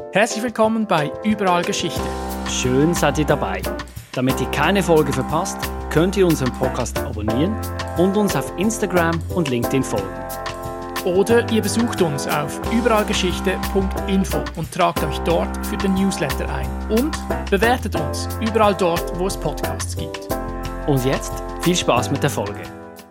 Herzlich willkommen bei Überall Geschichte. Schön seid ihr dabei. Damit ihr keine Folge verpasst, könnt ihr unseren Podcast abonnieren und uns auf Instagram und LinkedIn folgen. Oder ihr besucht uns auf überallgeschichte.info und tragt euch dort für den Newsletter ein. Und bewertet uns überall dort, wo es Podcasts gibt. Und jetzt viel Spaß mit der Folge.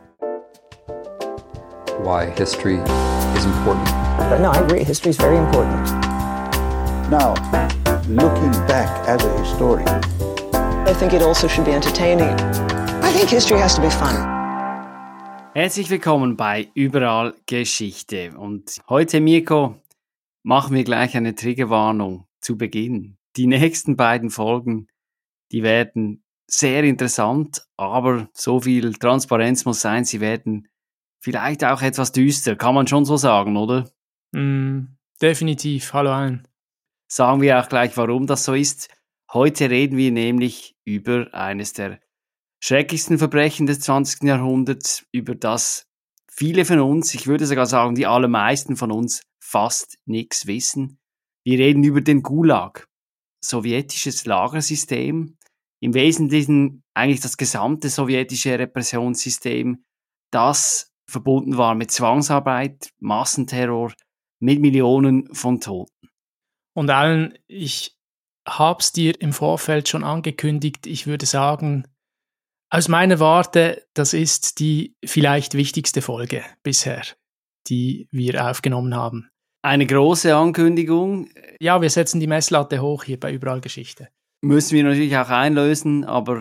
Why history is important. But no, I agree. History is very important. Now, looking back as a historian, I think it also should be entertaining. I think history has to be fun. Herzlich willkommen bei Überall Geschichte. Und heute, Mirko, machen wir gleich eine Triggerwarnung zu Beginn. Die nächsten beiden Folgen, die werden sehr interessant, aber so viel Transparenz muss sein, sie werden vielleicht auch etwas düster, kann man schon so sagen, oder? Definitiv. Hallo allen. Sagen wir auch gleich, warum das so ist. Heute reden wir nämlich über eines der schrecklichsten Verbrechen des 20. Jahrhunderts, über das viele von uns, ich würde sogar sagen, die allermeisten von uns fast nichts wissen. Wir reden über den Gulag, sowjetisches Lagersystem, im Wesentlichen eigentlich das gesamte sowjetische Repressionssystem, das verbunden war mit Zwangsarbeit, Massenterror, mit Millionen von Toten. Und allen, ich habe es dir im Vorfeld schon angekündigt, ich würde sagen, aus meiner Warte, das ist die vielleicht wichtigste Folge bisher, die wir aufgenommen haben. Eine große Ankündigung. Ja, wir setzen die Messlatte hoch hier bei Überall Geschichte. Müssen wir natürlich auch einlösen, aber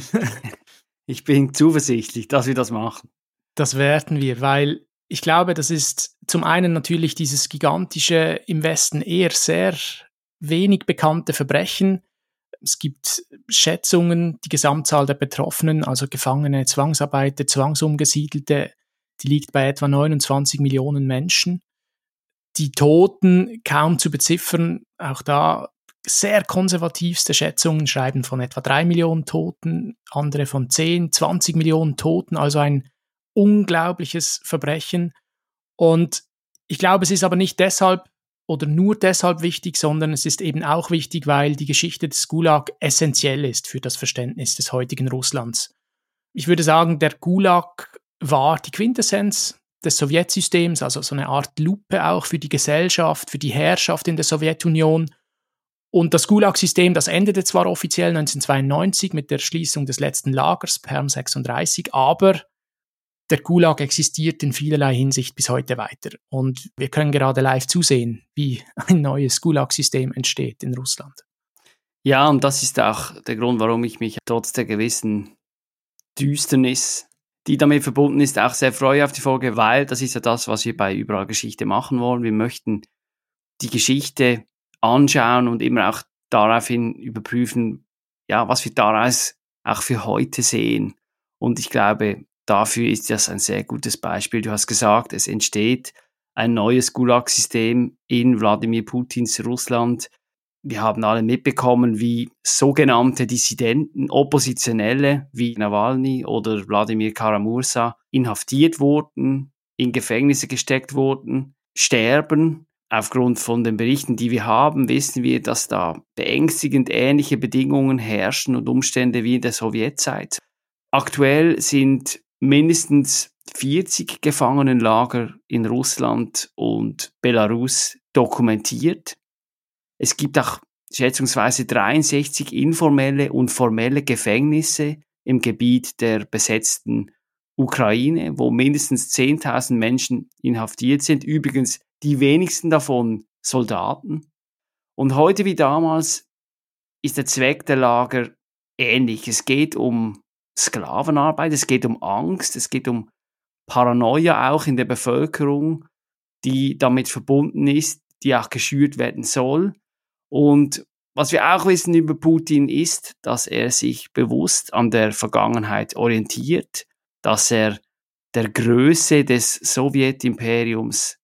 ich bin zuversichtlich, dass wir das machen. Das werden wir, weil ich glaube, das ist zum einen natürlich dieses gigantische, im Westen eher sehr wenig bekannte Verbrechen. Es gibt Schätzungen, die Gesamtzahl der Betroffenen, also Gefangene, Zwangsarbeiter, Zwangsumgesiedelte, die liegt bei etwa 29 Millionen Menschen. Die Toten kaum zu beziffern, auch da sehr konservativste Schätzungen schreiben von etwa 3 Millionen Toten, andere von 10, 20 Millionen Toten, also ein unglaubliches Verbrechen. Und ich glaube, es ist aber nicht deshalb oder nur deshalb wichtig, sondern es ist eben auch wichtig, weil die Geschichte des Gulag essentiell ist für das Verständnis des heutigen Russlands. Ich würde sagen, der Gulag war die Quintessenz des Sowjetsystems, also so eine Art Lupe auch für die Gesellschaft, für die Herrschaft in der Sowjetunion. Und das Gulag-System, das endete zwar offiziell 1992 mit der Schließung des letzten Lagers, Perm 36, aber der Gulag existiert in vielerlei Hinsicht bis heute weiter. Und wir können gerade live zusehen, wie ein neues Gulag-System entsteht in Russland. Ja, und das ist auch der Grund, warum ich mich trotz der gewissen Düsternis, die damit verbunden ist, auch sehr freue auf die Folge, weil das ist ja das, was wir bei Überall Geschichte machen wollen. Wir möchten die Geschichte anschauen und immer auch daraufhin überprüfen, ja, was wir daraus auch für heute sehen. Und ich glaube, dafür ist das ein sehr gutes Beispiel. Du hast gesagt, es entsteht ein neues Gulag-System in Wladimir Putins Russland. Wir haben alle mitbekommen, wie sogenannte Dissidenten, Oppositionelle wie Nawalny oder Wladimir Karamursa inhaftiert wurden, in Gefängnisse gesteckt wurden, sterben. Aufgrund von den Berichten, die wir haben, wissen wir, dass da beängstigend ähnliche Bedingungen herrschen und Umstände wie in der Sowjetzeit. Aktuell sind mindestens 40 Gefangenenlager in Russland und Belarus dokumentiert. Es gibt auch schätzungsweise 63 informelle und formelle Gefängnisse im Gebiet der besetzten Ukraine, wo mindestens 10.000 Menschen inhaftiert sind. Übrigens die wenigsten davon Soldaten. Und heute wie damals ist der Zweck der Lager ähnlich. Es geht um Sklavenarbeit, es geht um Angst, es geht um Paranoia auch in der Bevölkerung, die damit verbunden ist, die auch geschürt werden soll. Und was wir auch wissen über Putin ist, dass er sich bewusst an der Vergangenheit orientiert, dass er der Größe des Sowjetimperiums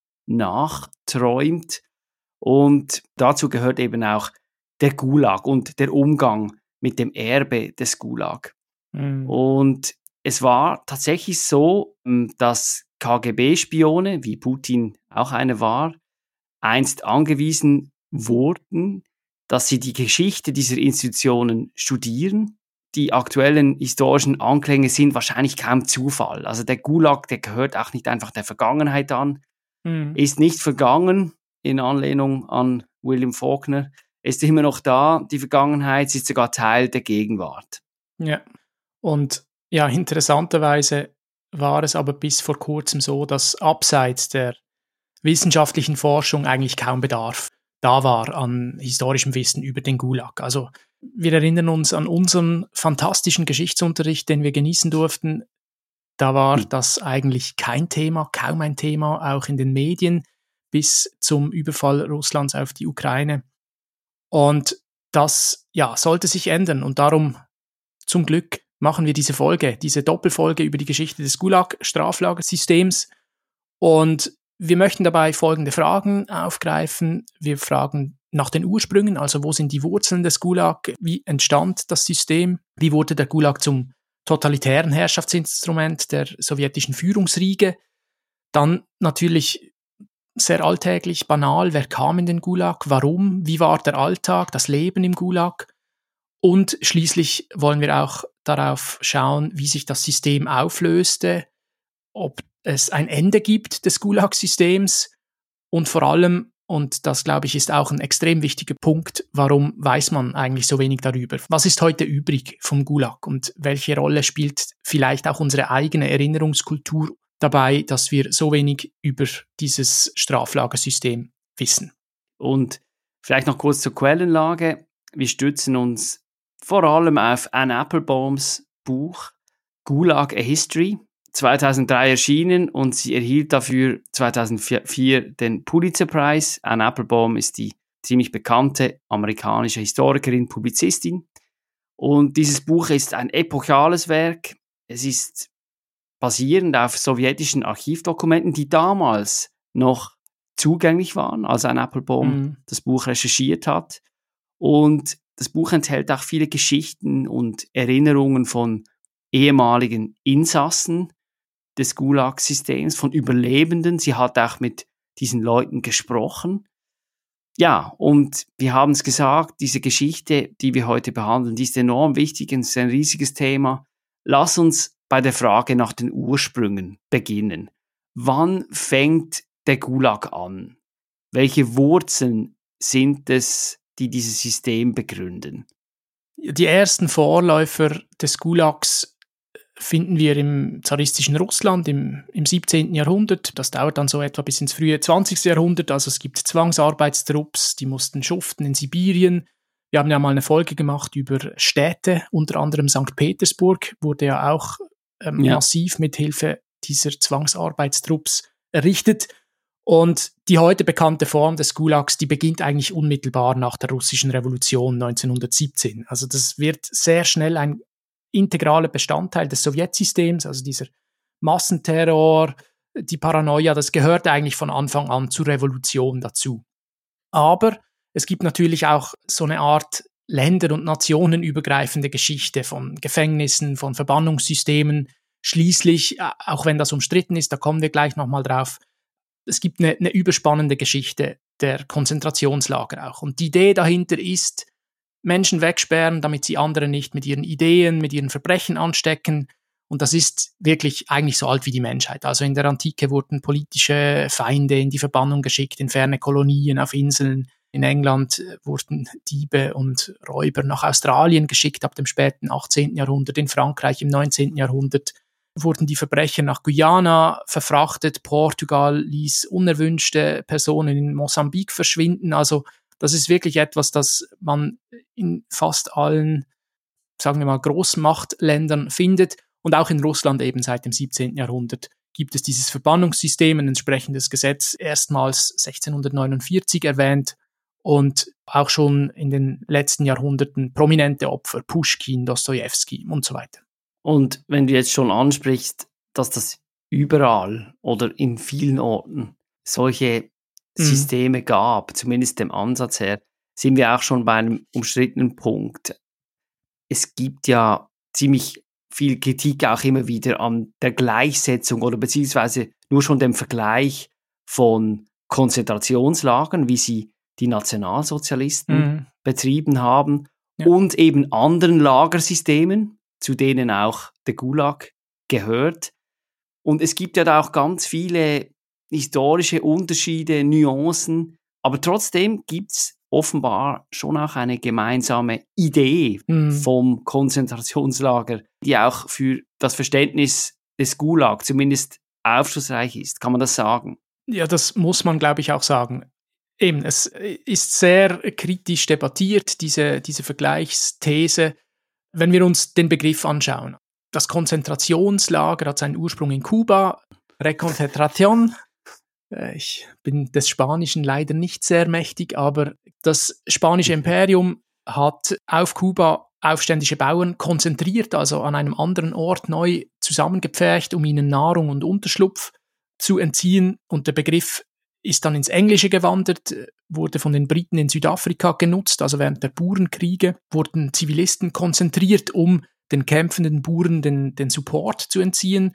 nachträumt. Und dazu gehört eben auch der Gulag und der Umgang mit dem Erbe des Gulag. Und es war tatsächlich so, dass KGB-Spione, wie Putin auch einer war, einst angewiesen wurden, dass sie die Geschichte dieser Institutionen studieren. Die aktuellen historischen Anklänge sind wahrscheinlich kaum Zufall. Also der Gulag, der gehört auch nicht einfach der Vergangenheit an, ist nicht vergangen, in Anlehnung an William Faulkner, ist immer noch da, die Vergangenheit, sie ist sogar Teil der Gegenwart. Ja, und ja, interessanterweise war es aber bis vor kurzem so, dass abseits der wissenschaftlichen Forschung eigentlich kaum Bedarf da war an historischem Wissen über den Gulag. Also wir erinnern uns an unseren fantastischen Geschichtsunterricht, den wir genießen durften. Da war das eigentlich kein Thema, kaum ein Thema, auch in den Medien, bis zum Überfall Russlands auf die Ukraine. Und das sollte sich ändern. Und darum, zum Glück, machen wir diese Folge, diese Doppelfolge über die Geschichte des Gulag-Straflagersystems. Und wir möchten dabei folgende Fragen aufgreifen. Wir fragen nach den Ursprüngen, also wo sind die Wurzeln des Gulag, wie entstand das System, wie wurde der Gulag zum totalitären Herrschaftsinstrument der sowjetischen Führungsriege. Dann natürlich sehr alltäglich, banal, wer kam in den Gulag, warum, wie war der Alltag, das Leben im Gulag. Und schließlich wollen wir auch darauf schauen, wie sich das System auflöste, ob es ein Ende gibt des Gulag-Systems und vor allem, und das glaube ich ist auch ein extrem wichtiger Punkt, warum weiß man eigentlich so wenig darüber? Was ist heute übrig vom Gulag und welche Rolle spielt vielleicht auch unsere eigene Erinnerungskultur dabei, dass wir so wenig über dieses Straflagersystem wissen? Und vielleicht noch kurz zur Quellenlage. Wir stützen uns vor allem auf Anne Applebaums Buch Gulag, a History, 2003 erschienen, und sie erhielt dafür 2004 den Pulitzer-Preis. Anne Applebaum ist die ziemlich bekannte amerikanische Historikerin, Publizistin. Und dieses Buch ist ein epochales Werk. Es ist basierend auf sowjetischen Archivdokumenten, die damals noch zugänglich waren, als Anne Applebaum das Buch recherchiert hat. Und das Buch enthält auch viele Geschichten und Erinnerungen von ehemaligen Insassen des Gulag-Systems, von Überlebenden. Sie hat auch mit diesen Leuten gesprochen. Ja, und wir haben es gesagt, diese Geschichte, die wir heute behandeln, die ist enorm wichtig, es ist ein riesiges Thema. Lass uns bei der Frage nach den Ursprüngen beginnen. Wann fängt der Gulag an? Welche Wurzeln sind es, die dieses System begründen? Die ersten Vorläufer des Gulags finden wir im zaristischen Russland im 17. Jahrhundert. Das dauert dann so etwa bis ins frühe 20. Jahrhundert. Also es gibt Zwangsarbeitstrupps, die mussten schuften in Sibirien. Wir haben ja mal eine Folge gemacht über Städte, unter anderem St. Petersburg wurde ja auch massiv mit Hilfe dieser Zwangsarbeitstrupps errichtet. Und die heute bekannte Form des Gulags, die beginnt eigentlich unmittelbar nach der russischen Revolution 1917. Also das wird sehr schnell ein integraler Bestandteil des Sowjetsystems, also dieser Massenterror, die Paranoia, das gehört eigentlich von Anfang an zur Revolution dazu. Aber es gibt natürlich auch so eine Art länder- und nationenübergreifende Geschichte von Gefängnissen, von Verbannungssystemen. Schließlich, auch wenn das umstritten ist, da kommen wir gleich nochmal drauf, es gibt eine überspannende Geschichte der Konzentrationslager auch. Und die Idee dahinter ist, Menschen wegsperren, damit sie andere nicht mit ihren Ideen, mit ihren Verbrechen anstecken. Und das ist wirklich eigentlich so alt wie die Menschheit. Also in der Antike wurden politische Feinde in die Verbannung geschickt, in ferne Kolonien, auf Inseln. In England wurden Diebe und Räuber nach Australien geschickt ab dem späten 18. Jahrhundert. In Frankreich im 19. Jahrhundert wurden die Verbrecher nach Guyana verfrachtet. Portugal ließ unerwünschte Personen in Mosambik verschwinden. Also das ist wirklich etwas, das man in fast allen, sagen wir mal, Großmachtländern findet. Und auch in Russland eben seit dem 17. Jahrhundert gibt es dieses Verbannungssystem, ein entsprechendes Gesetz, erstmals 1649 erwähnt. Und auch schon in den letzten Jahrhunderten prominente Opfer, Puschkin, Dostojewski und so weiter. Und wenn du jetzt schon ansprichst, dass das überall oder in vielen Orten solche Systeme gab, zumindest dem Ansatz her, sind wir auch schon bei einem umstrittenen Punkt. Es gibt ja ziemlich viel Kritik auch immer wieder an der Gleichsetzung oder beziehungsweise nur schon dem Vergleich von Konzentrationslagern, wie sie die Nationalsozialisten betrieben haben und eben anderen Lagersystemen, zu denen auch der Gulag gehört. Und es gibt ja da auch ganz viele historische Unterschiede, Nuancen, aber trotzdem gibt's offenbar schon auch eine gemeinsame Idee vom Konzentrationslager, die auch für das Verständnis des Gulag zumindest aufschlussreich ist. Kann man das sagen? Ja, das muss man, glaube ich, auch sagen. Eben, es ist sehr kritisch debattiert, diese Vergleichsthese. Wenn wir uns den Begriff anschauen, das Konzentrationslager hat seinen Ursprung in Kuba, Reconcentración. Ich bin des Spanischen leider nicht sehr mächtig, aber das spanische Imperium hat auf Kuba aufständische Bauern konzentriert, also an einem anderen Ort neu zusammengepfercht, um ihnen Nahrung und Unterschlupf zu entziehen. Und der Begriff ist dann ins Englische gewandert, wurde von den Briten in Südafrika genutzt, also während der Burenkriege wurden Zivilisten konzentriert, um den kämpfenden Buren den Support zu entziehen.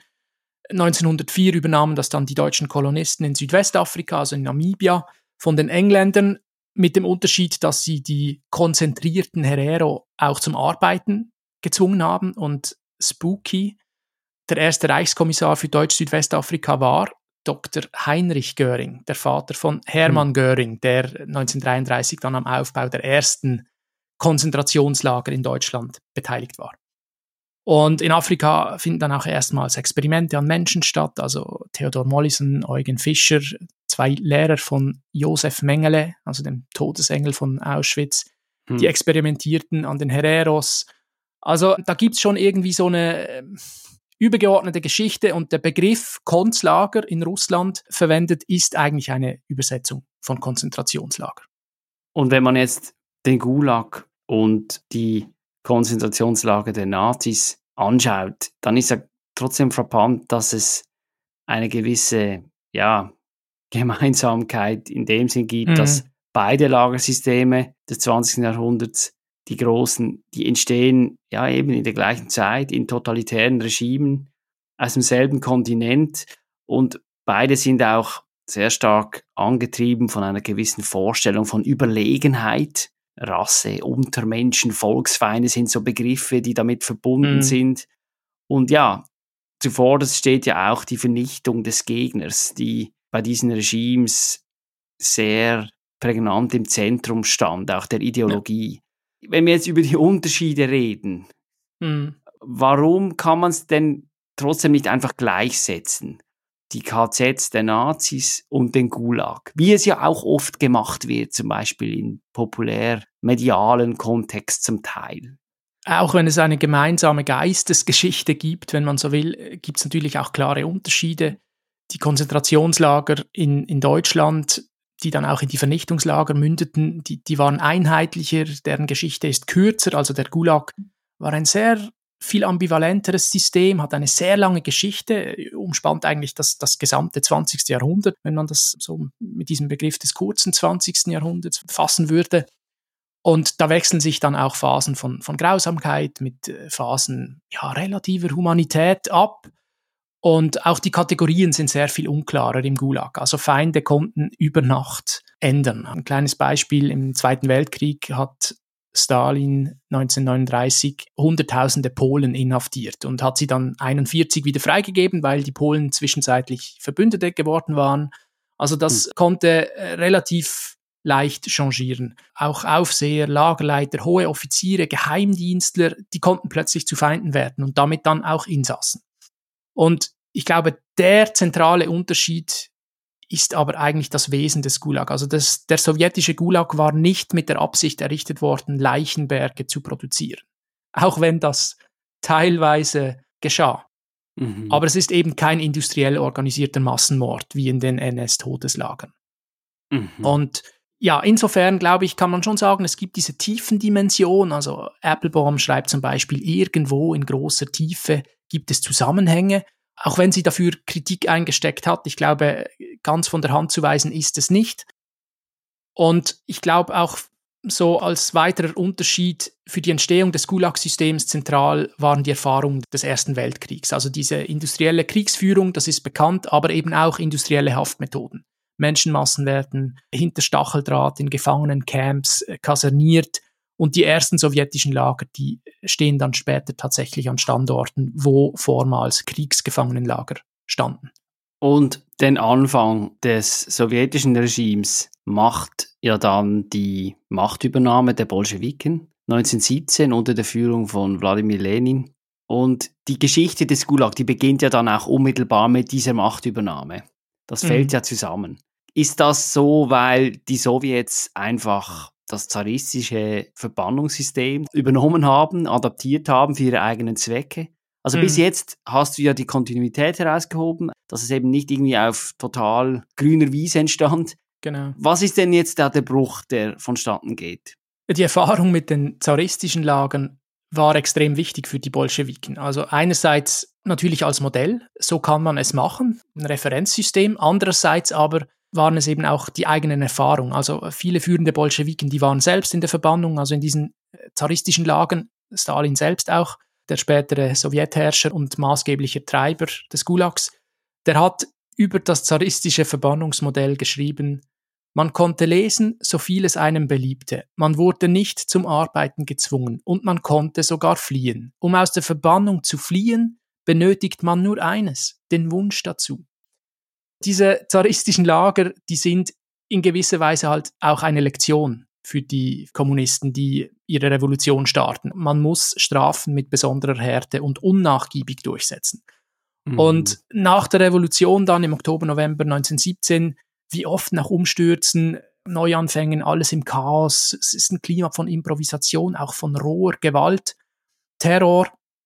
1904 übernahmen das dann die deutschen Kolonisten in Südwestafrika, also in Namibia, von den Engländern, mit dem Unterschied, dass sie die konzentrierten Herero auch zum Arbeiten gezwungen haben. Und Spooky, der erste Reichskommissar für Deutsch-Südwestafrika, war Dr. Heinrich Göring, der Vater von Hermann Göring, der 1933 dann am Aufbau der ersten Konzentrationslager in Deutschland beteiligt war. Und in Afrika finden dann auch erstmals Experimente an Menschen statt, also Theodor Mollison, Eugen Fischer, 2 Lehrer von Josef Mengele, also dem Todesengel von Auschwitz, die experimentierten an den Hereros. Also da gibt's schon irgendwie so eine übergeordnete Geschichte, und der Begriff Konzlager in Russland verwendet ist eigentlich eine Übersetzung von Konzentrationslager. Und wenn man jetzt den Gulag und die Konzentrationslager der Nazis anschaut, dann ist ja trotzdem frappant, dass es eine gewisse Gemeinsamkeit in dem Sinn gibt, dass beide Lagersysteme des 20. Jahrhunderts, die großen, die entstehen ja eben in der gleichen Zeit in totalitären Regimen aus demselben Kontinent, und beide sind auch sehr stark angetrieben von einer gewissen Vorstellung von Überlegenheit. Rasse, Untermenschen, Volksfeinde sind so Begriffe, die damit verbunden sind. Und ja, zuvorderst steht ja auch die Vernichtung des Gegners, die bei diesen Regimes sehr prägnant im Zentrum stand, auch der Ideologie. Ja. Wenn wir jetzt über die Unterschiede reden, warum kann man es denn trotzdem nicht einfach gleichsetzen? Die KZs der Nazis und den Gulag, wie es ja auch oft gemacht wird, zum Beispiel in populär-medialen Kontext zum Teil. Auch wenn es eine gemeinsame Geistesgeschichte gibt, wenn man so will, gibt es natürlich auch klare Unterschiede. Die Konzentrationslager in Deutschland, die dann auch in die Vernichtungslager mündeten, die waren einheitlicher, deren Geschichte ist kürzer. Also der Gulag war ein sehr viel ambivalenteres System, hat eine sehr lange Geschichte, umspannt eigentlich das gesamte 20. Jahrhundert, wenn man das so mit diesem Begriff des kurzen 20. Jahrhunderts fassen würde. Und da wechseln sich dann auch Phasen von Grausamkeit mit Phasen relativer Humanität ab. Und auch die Kategorien sind sehr viel unklarer im Gulag. Also Feinde konnten über Nacht ändern. Ein kleines Beispiel: Im Zweiten Weltkrieg hat Stalin 1939 Hunderttausende Polen inhaftiert und hat sie dann 1941 wieder freigegeben, weil die Polen zwischenzeitlich Verbündete geworden waren. Also das konnte relativ leicht changieren. Auch Aufseher, Lagerleiter, hohe Offiziere, Geheimdienstler, die konnten plötzlich zu Feinden werden und damit dann auch Insassen. Und ich glaube, der zentrale Unterschied ist aber eigentlich das Wesen des Gulag. Also der sowjetische Gulag war nicht mit der Absicht errichtet worden, Leichenberge zu produzieren. Auch wenn das teilweise geschah. Aber es ist eben kein industriell organisierter Massenmord wie in den NS-Todeslagern. Und ja, insofern glaube ich, kann man schon sagen, es gibt diese Tiefendimension. Also Applebaum schreibt zum Beispiel, irgendwo in großer Tiefe gibt es Zusammenhänge. Auch wenn sie dafür Kritik eingesteckt hat, ich glaube, ganz von der Hand zu weisen ist es nicht. Und ich glaube auch, so als weiterer Unterschied für die Entstehung des Gulag-Systems zentral waren die Erfahrungen des Ersten Weltkriegs. Also diese industrielle Kriegsführung, das ist bekannt, aber eben auch industrielle Haftmethoden. Menschenmassen werden hinter Stacheldraht in Gefangenencamps kaserniert. Und die ersten sowjetischen Lager, die stehen dann später tatsächlich an Standorten, wo vormals Kriegsgefangenenlager standen. Und den Anfang des sowjetischen Regimes macht ja dann die Machtübernahme der Bolschewiken 1917 unter der Führung von Wladimir Lenin. Und die Geschichte des Gulag, die beginnt ja dann auch unmittelbar mit dieser Machtübernahme. Das fällt ja zusammen. Ist das so, weil die Sowjets einfach das zaristische Verbannungssystem übernommen haben, adaptiert haben für ihre eigenen Zwecke? Also bis jetzt hast du ja die Kontinuität herausgehoben, dass es eben nicht irgendwie auf total grüner Wiese entstand. Genau. Was ist denn jetzt da der Bruch, der vonstatten geht? Die Erfahrung mit den zaristischen Lagern war extrem wichtig für die Bolschewiken. Also einerseits natürlich als Modell, so kann man es machen, ein Referenzsystem. Andererseits aber waren es eben auch die eigenen Erfahrungen. Also viele führende Bolschewiken, die waren selbst in der Verbannung, also in diesen zaristischen Lagern, Stalin selbst auch, der spätere Sowjetherrscher und maßgeblicher Treiber des Gulags, der hat über das zaristische Verbannungsmodell geschrieben: Man konnte lesen, so viel es einem beliebte. Man wurde nicht zum Arbeiten gezwungen und man konnte sogar fliehen. Um aus der Verbannung zu fliehen, benötigt man nur eines, den Wunsch dazu. Diese zaristischen Lager, die sind in gewisser Weise halt auch eine Lektion für die Kommunisten, die ihre Revolution starten. Man muss Strafen mit besonderer Härte und unnachgiebig durchsetzen. Und nach der Revolution dann im Oktober, November 1917, wie oft nach Umstürzen, Neuanfängen, alles im Chaos. Es ist ein Klima von Improvisation, auch von roher Gewalt, Terror.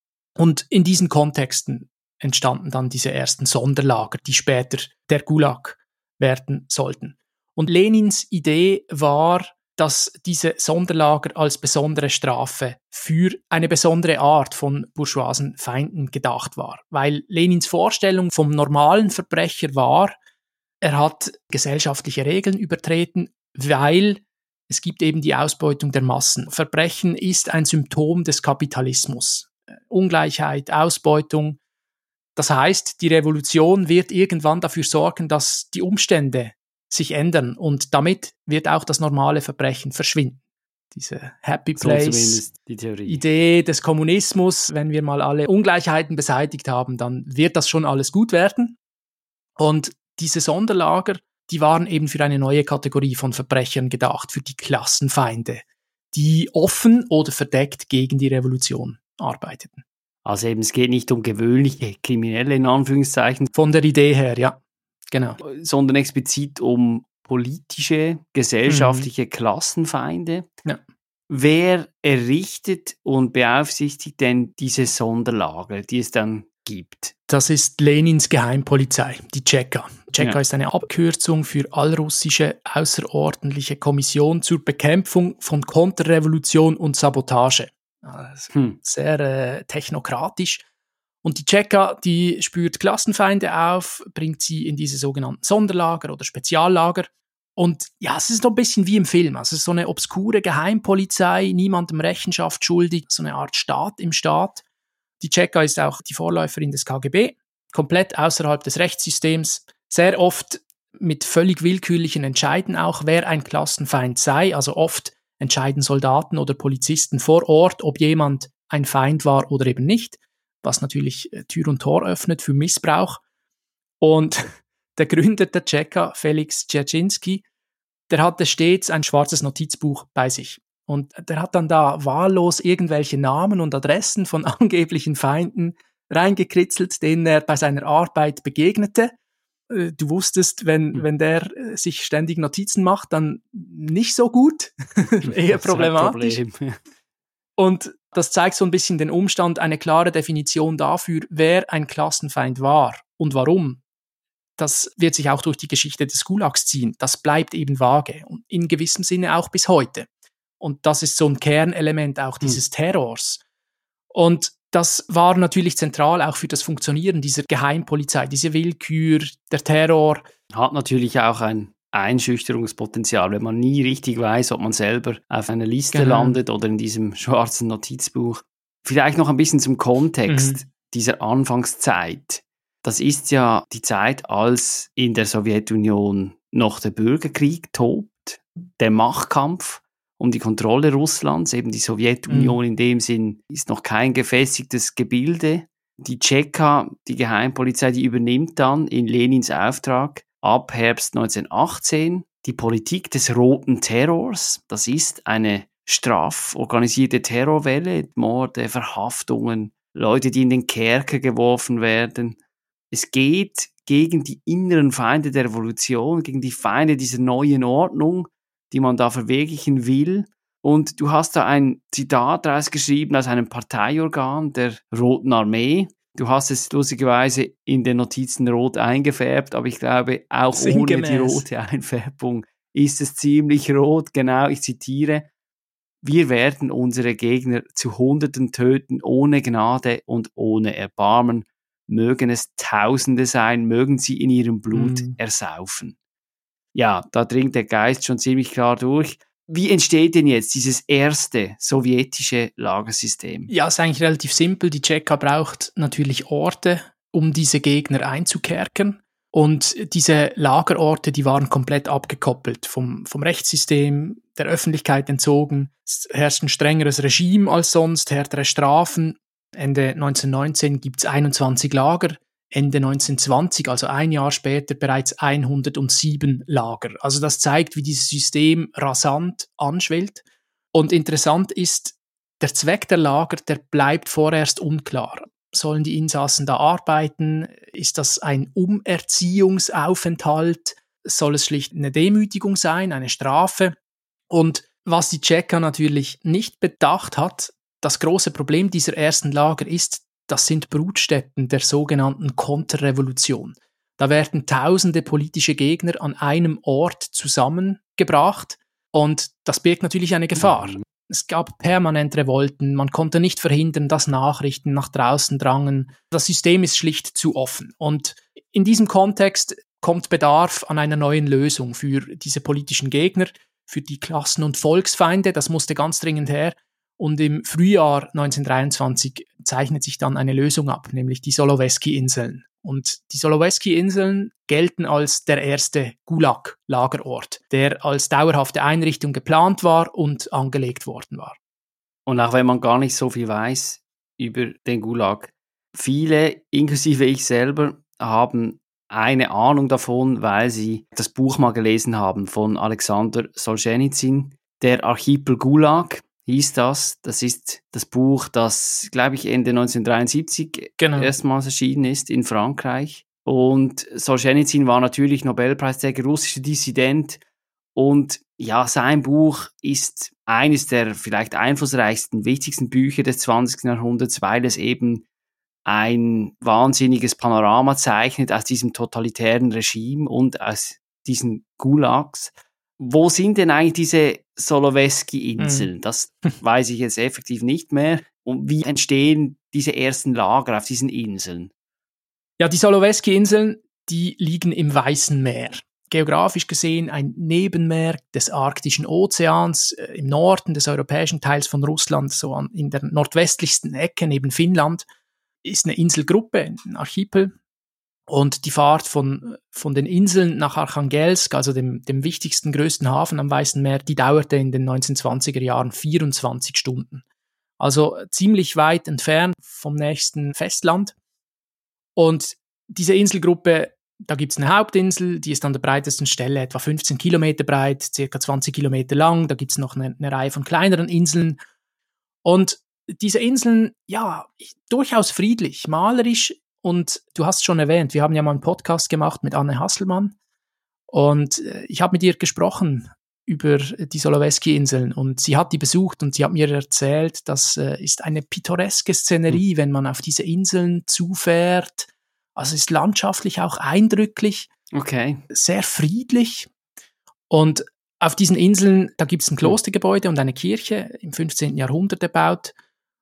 Und in diesen Kontexten entstanden dann diese ersten Sonderlager, die später der Gulag werden sollten. Und Lenins Idee war, dass diese Sonderlager als besondere Strafe für eine besondere Art von bourgeoisen Feinden gedacht war. Weil Lenins Vorstellung vom normalen Verbrecher war, er hat gesellschaftliche Regeln übertreten, weil es gibt eben die Ausbeutung der Massen. Verbrechen ist ein Symptom des Kapitalismus. Ungleichheit, Ausbeutung. Das heißt, die Revolution wird irgendwann dafür sorgen, dass die Umstände sich ändern und damit wird auch das normale Verbrechen verschwinden. Diese Happy Place Idee des Kommunismus, wenn wir mal alle Ungleichheiten beseitigt haben, dann wird das schon alles gut werden. Und diese Sonderlager, die waren eben für eine neue Kategorie von Verbrechern gedacht, für die Klassenfeinde, die offen oder verdeckt gegen die Revolution arbeiteten. Also eben, es geht nicht um gewöhnliche Kriminelle in Anführungszeichen. Von der Idee her, ja, genau. Sondern explizit um politische, gesellschaftliche Klassenfeinde. Ja. Wer errichtet und beaufsichtigt denn diese Sonderlager, die es dann gibt? Das ist Lenins Geheimpolizei, die Tscheka. Tscheka ist eine Abkürzung für Allrussische Außerordentliche Kommission zur Bekämpfung von Konterrevolution und Sabotage. Also sehr technokratisch. Und die Tscheka, die spürt Klassenfeinde auf, bringt sie in diese sogenannten Sonderlager oder Speziallager. Und ja, es ist so ein bisschen wie im Film. Also es ist so eine obskure Geheimpolizei, niemandem Rechenschaft schuldig, so eine Art Staat im Staat. Die Tscheka ist auch die Vorläuferin des KGB, komplett außerhalb des Rechtssystems, sehr oft mit völlig willkürlichen Entscheiden auch, wer ein Klassenfeind sei. Also oft entscheiden Soldaten oder Polizisten vor Ort, ob jemand ein Feind war oder eben nicht, was natürlich Tür und Tor öffnet für Missbrauch. Und der Gründer der Tscheka, Felix Dzerzhinsky, der hatte stets ein schwarzes Notizbuch bei sich. Und der hat dann da wahllos irgendwelche Namen und Adressen von angeblichen Feinden reingekritzelt, denen er bei seiner Arbeit begegnete. Du wusstest, wenn der sich ständig Notizen macht, dann nicht so gut, eher problematisch. Und das zeigt so ein bisschen den Umstand, eine klare Definition dafür, wer ein Klassenfeind war und warum. Das wird sich auch durch die Geschichte des Gulags ziehen. Das bleibt eben vage und in gewissem Sinne auch bis heute. Und das ist so ein Kernelement auch dieses Terrors. Und das war natürlich zentral auch für das Funktionieren dieser Geheimpolizei, diese Willkür, der Terror. Hat natürlich auch ein Einschüchterungspotenzial, wenn man nie richtig weiß, ob man selber auf einer Liste landet oder in diesem schwarzen Notizbuch. Vielleicht noch ein bisschen zum Kontext dieser Anfangszeit. Das ist ja die Zeit, als in der Sowjetunion noch der Bürgerkrieg tobt, der Machtkampf um die Kontrolle Russlands, eben die Sowjetunion in dem Sinn ist noch kein gefestigtes Gebilde. Die Tscheka, die Geheimpolizei, die übernimmt dann in Lenins Auftrag ab Herbst 1918 die Politik des roten Terrors. Das ist eine straforganisierte Terrorwelle, Morde, Verhaftungen, Leute, die in den Kerker geworfen werden. Es geht gegen die inneren Feinde der Revolution, gegen die Feinde dieser neuen Ordnung, die man da verwirklichen will. Und du hast da ein Zitat rausgeschrieben aus einem Parteiorgan der Roten Armee. Du hast es lustigerweise in den Notizen rot eingefärbt, aber ich glaube, auch ohne die rote Einfärbung ist es ziemlich rot. Genau, ich zitiere: Wir werden unsere Gegner zu Hunderten töten, ohne Gnade und ohne Erbarmen. Mögen es Tausende sein, mögen sie in ihrem Blut ersaufen. Ja, da dringt der Geist schon ziemlich klar durch. Wie entsteht denn jetzt dieses erste sowjetische Lagersystem? Ja, ist eigentlich relativ simpel. Die Tscheka braucht natürlich Orte, um diese Gegner einzukerkern. Und diese Lagerorte, die waren komplett abgekoppelt vom Rechtssystem, der Öffentlichkeit entzogen. Es herrscht ein strengeres Regime als sonst, härtere Strafen. Ende 1919 gibt's 21 Lager. Ende 1920, also ein Jahr später, bereits 107 Lager. Also das zeigt, wie dieses System rasant anschwillt. Und interessant ist, der Zweck der Lager, der bleibt vorerst unklar. Sollen die Insassen da arbeiten? Ist das ein Umerziehungsaufenthalt? Soll es schlicht eine Demütigung sein, eine Strafe? Und was die Tscheka natürlich nicht bedacht hat, das große Problem dieser ersten Lager ist, das sind Brutstätten der sogenannten Konterrevolution. Da werden tausende politische Gegner an einem Ort zusammengebracht und das birgt natürlich eine Gefahr. Es gab permanent Revolten, man konnte nicht verhindern, dass Nachrichten nach draußen drangen. Das System ist schlicht zu offen. Und in diesem Kontext kommt Bedarf an einer neuen Lösung für diese politischen Gegner, für die Klassen- und Volksfeinde. Das musste ganz dringend her. Und im Frühjahr 1923 zeichnet sich dann eine Lösung ab, nämlich die Solowesky-Inseln. Und die Solowesky-Inseln gelten als der erste Gulag-Lagerort, der als dauerhafte Einrichtung geplant war und angelegt worden war. Und auch wenn man gar nicht so viel weiß über den Gulag, viele, inklusive ich selber, haben eine Ahnung davon, weil sie das Buch mal gelesen haben von Alexander Solzhenitsyn, Der Archipel Gulag. Hieß das. Das ist das Buch, das, glaube ich, Ende 1973 erstmals erschienen ist in Frankreich. Und Solzhenitsyn war natürlich Nobelpreisträger, russischer Dissident. Und ja, sein Buch ist eines der vielleicht einflussreichsten, wichtigsten Bücher des 20. Jahrhunderts, weil es eben ein wahnsinniges Panorama zeichnet aus diesem totalitären Regime und aus diesen Gulags. Wo sind denn eigentlich diese Solowesky-Inseln? Das weiß ich jetzt effektiv nicht mehr. Und wie entstehen diese ersten Lager auf diesen Inseln? Ja, die Solowesky-Inseln, die liegen im Weißen Meer. Geografisch gesehen ein Nebenmeer des Arktischen Ozeans, im Norden des europäischen Teils von Russland, so in der nordwestlichsten Ecke neben Finnland, ist eine Inselgruppe, ein Archipel. Und die Fahrt von den Inseln nach Archangelsk, also dem wichtigsten, größten Hafen am Weißen Meer, die dauerte in den 1920er Jahren 24 Stunden. Also ziemlich weit entfernt vom nächsten Festland. Und diese Inselgruppe, da gibt's eine Hauptinsel, die ist an der breitesten Stelle etwa 15 Kilometer breit, circa 20 Kilometer lang. Da gibt's noch eine Reihe von kleineren Inseln. Und diese Inseln, ja, durchaus friedlich, malerisch. Und du hast schon erwähnt, wir haben ja mal einen Podcast gemacht mit Anne Hasselmann und ich habe mit ihr gesprochen über die Solowesky-Inseln und sie hat die besucht und sie hat mir erzählt, das ist eine pittoreske Szenerie, wenn man auf diese Inseln zufährt. Also ist landschaftlich auch eindrücklich, sehr friedlich. Und auf diesen Inseln, da gibt es ein Klostergebäude und eine Kirche im 15. Jahrhundert erbaut.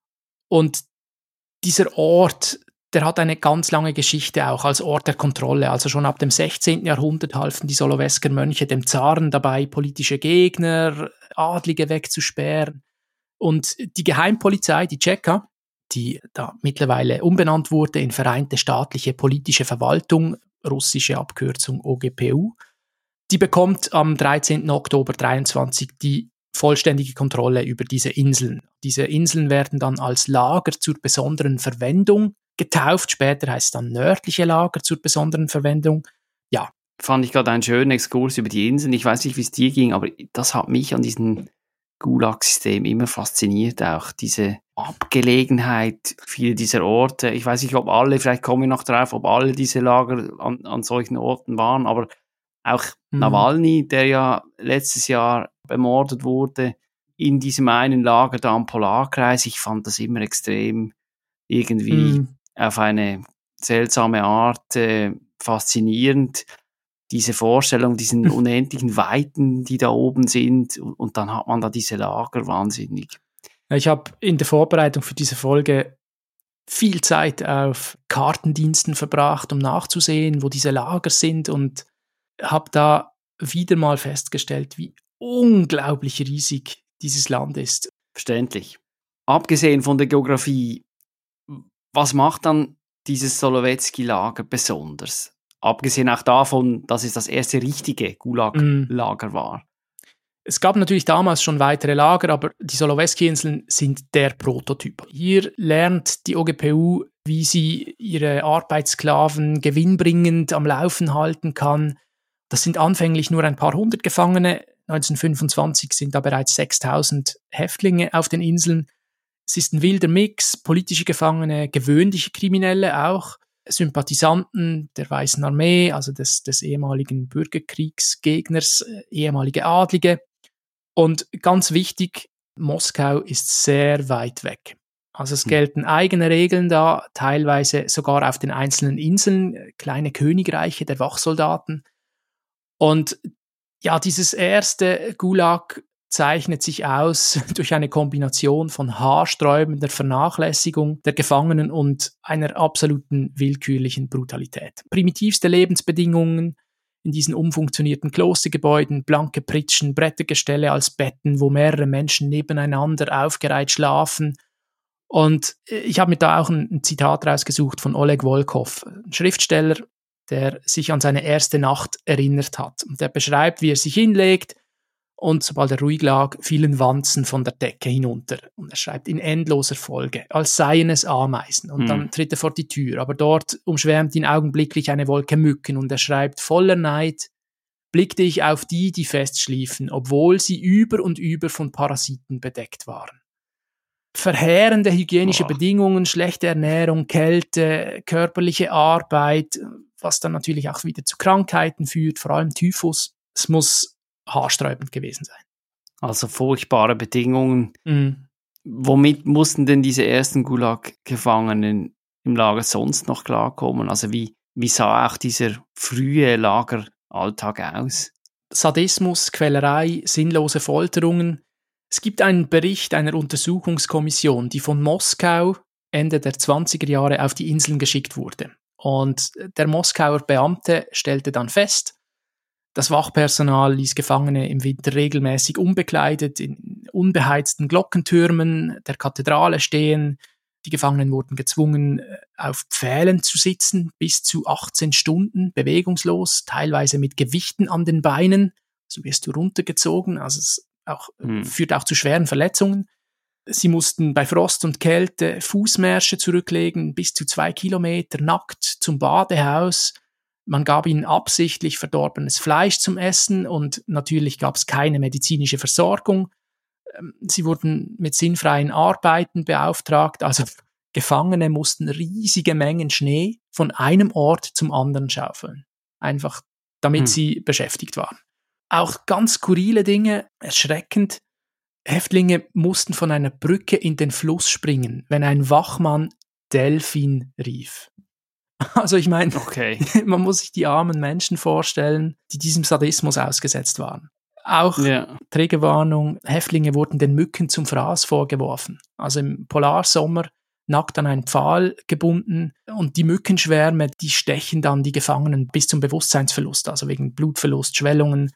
Und dieser Ort, der hat eine ganz lange Geschichte auch als Ort der Kontrolle. Also schon ab dem 16. Jahrhundert halfen die Solowesker Mönche dem Zaren dabei, politische Gegner, Adlige wegzusperren. Und die Geheimpolizei, die Tscheka, die da mittlerweile umbenannt wurde in Vereinte Staatliche Politische Verwaltung, russische Abkürzung OGPU, die bekommt am 13. Oktober 23 die vollständige Kontrolle über diese Inseln. Diese Inseln werden dann als Lager zur besonderen Verwendung getauft. Später heißt es dann nördliche Lager zur besonderen Verwendung. Ja. Fand ich gerade einen schönen Exkurs über die Inseln. Ich weiß nicht, wie es dir ging, aber das hat mich an diesem Gulag-System immer fasziniert. Auch diese Abgelegenheit vieler dieser Orte. Ich weiß nicht, ob alle, vielleicht kommen wir noch drauf, ob alle diese Lager an solchen Orten waren, aber auch Nawalny, der ja letztes Jahr ermordet wurde, in diesem einen Lager da am Polarkreis. Ich fand das immer extrem irgendwie auf eine seltsame Art faszinierend. Diese Vorstellung, diesen unendlichen Weiten, die da oben sind, und dann hat man da diese Lager, wahnsinnig. Ich habe in der Vorbereitung für diese Folge viel Zeit auf Kartendiensten verbracht, um nachzusehen, wo diese Lager sind, und habe da wieder mal festgestellt, wie unglaublich riesig dieses Land ist. Verständlich. Abgesehen von der Geografie, was macht dann dieses Solowetsky-Lager besonders? Abgesehen auch davon, dass es das erste richtige Gulag-Lager war. Es gab natürlich damals schon weitere Lager, aber die Solowetsky-Inseln sind der Prototyp. Hier lernt die OGPU, wie sie ihre Arbeitssklaven gewinnbringend am Laufen halten kann. Das sind anfänglich nur ein paar hundert Gefangene. 1925 sind da bereits 6.000 Häftlinge auf den Inseln. Es ist ein wilder Mix, politische Gefangene, gewöhnliche Kriminelle auch, Sympathisanten der Weißen Armee, also des ehemaligen Bürgerkriegsgegners, ehemalige Adlige. Und ganz wichtig, Moskau ist sehr weit weg. Also es gelten eigene Regeln da, teilweise sogar auf den einzelnen Inseln, kleine Königreiche der Wachsoldaten. Und ja, dieses erste Gulag zeichnet sich aus durch eine Kombination von haarsträubender Vernachlässigung der Gefangenen und einer absoluten willkürlichen Brutalität. Primitivste Lebensbedingungen in diesen umfunktionierten Klostergebäuden, blanke Pritschen, Brettergestelle als Betten, wo mehrere Menschen nebeneinander aufgereiht schlafen. Und ich habe mir da auch ein Zitat rausgesucht von Oleg Volkov, ein Schriftsteller, der sich an seine erste Nacht erinnert hat. Und der beschreibt, wie er sich hinlegt, und sobald er ruhig lag, fielen Wanzen von der Decke hinunter. Und er schreibt in endloser Folge, als seien es Ameisen. Und dann tritt er vor die Tür. Aber dort umschwärmt ihn augenblicklich eine Wolke Mücken. Und er schreibt, voller Neid blickte ich auf die, die festschliefen, obwohl sie über und über von Parasiten bedeckt waren. Verheerende hygienische Bedingungen, schlechte Ernährung, Kälte, körperliche Arbeit, was dann natürlich auch wieder zu Krankheiten führt, vor allem Typhus. Es muss haarsträubend gewesen sein. Also furchtbare Bedingungen. Womit mussten denn diese ersten Gulag-Gefangenen im Lager sonst noch klarkommen? Also wie sah auch dieser frühe Lageralltag aus? Sadismus, Quälerei, sinnlose Folterungen. Es gibt einen Bericht einer Untersuchungskommission, die von Moskau Ende der 20er Jahre auf die Inseln geschickt wurde. Und der Moskauer Beamte stellte dann fest, das Wachpersonal ließ Gefangene im Winter regelmäßig unbekleidet in unbeheizten Glockentürmen der Kathedrale stehen. Die Gefangenen wurden gezwungen, auf Pfählen zu sitzen, bis zu 18 Stunden bewegungslos, teilweise mit Gewichten an den Beinen. So wirst du runtergezogen, also es führt auch zu schweren Verletzungen. Sie mussten bei Frost und Kälte Fußmärsche zurücklegen, bis zu 2 Kilometer, nackt zum Badehaus. Man gab ihnen absichtlich verdorbenes Fleisch zum Essen und natürlich gab es keine medizinische Versorgung. Sie wurden mit sinnfreien Arbeiten beauftragt, also Gefangene mussten riesige Mengen Schnee von einem Ort zum anderen schaufeln, einfach damit sie beschäftigt waren. Auch ganz skurrile Dinge, erschreckend. Häftlinge mussten von einer Brücke in den Fluss springen, wenn ein Wachmann Delfin rief. Also ich meine, man muss sich die armen Menschen vorstellen, die diesem Sadismus ausgesetzt waren. Auch Trägerwarnung, Häftlinge wurden den Mücken zum Fraß vorgeworfen. Also im Polarsommer nackt an einen Pfahl gebunden und die Mückenschwärme, die stechen dann die Gefangenen bis zum Bewusstseinsverlust, also wegen Blutverlust, Schwellungen.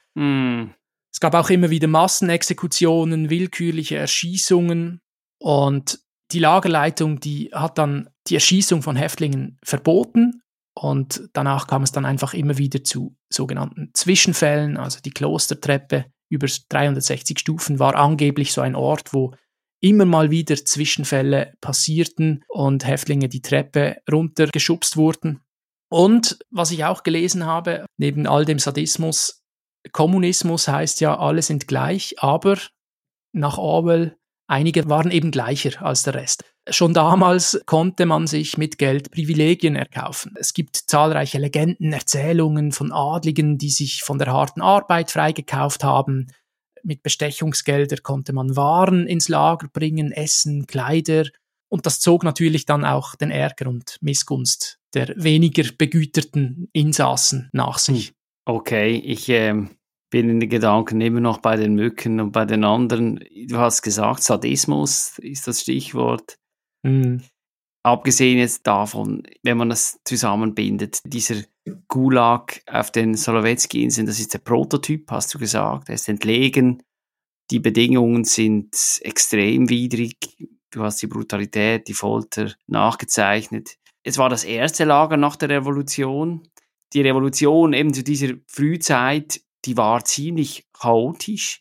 Es gab auch immer wieder Massenexekutionen, willkürliche Erschießungen und die Lagerleitung, die hat dann die Erschießung von Häftlingen verboten Und danach kam es dann einfach immer wieder zu sogenannten Zwischenfällen. Also die Klostertreppe über 360 Stufen war angeblich so ein Ort, wo immer mal wieder Zwischenfälle passierten und Häftlinge die Treppe runtergeschubst wurden. Und was ich auch gelesen habe, neben all dem Sadismus, Kommunismus heißt ja, alle sind gleich, aber nach Orwell, einige waren eben gleicher als der Rest. Schon damals konnte man sich mit Geld Privilegien erkaufen. Es gibt zahlreiche Legenden, Erzählungen von Adligen, die sich von der harten Arbeit freigekauft haben. Mit Bestechungsgelder konnte man Waren ins Lager bringen, Essen, Kleider. Und das zog natürlich dann auch den Ärger und Missgunst der weniger begüterten Insassen nach sich. Okay, ich bin in den Gedanken immer noch bei den Mücken und bei den anderen. Du hast gesagt, Sadismus ist das Stichwort. Abgesehen jetzt davon, wenn man das zusammenbindet, dieser Gulag auf den Solowetsky-Inseln, das ist der Prototyp, hast du gesagt. Er ist entlegen, die Bedingungen sind extrem widrig. Du hast die Brutalität, die Folter nachgezeichnet. Es war das erste Lager nach der Revolution. Die Revolution eben zu dieser Frühzeit, die war ziemlich chaotisch.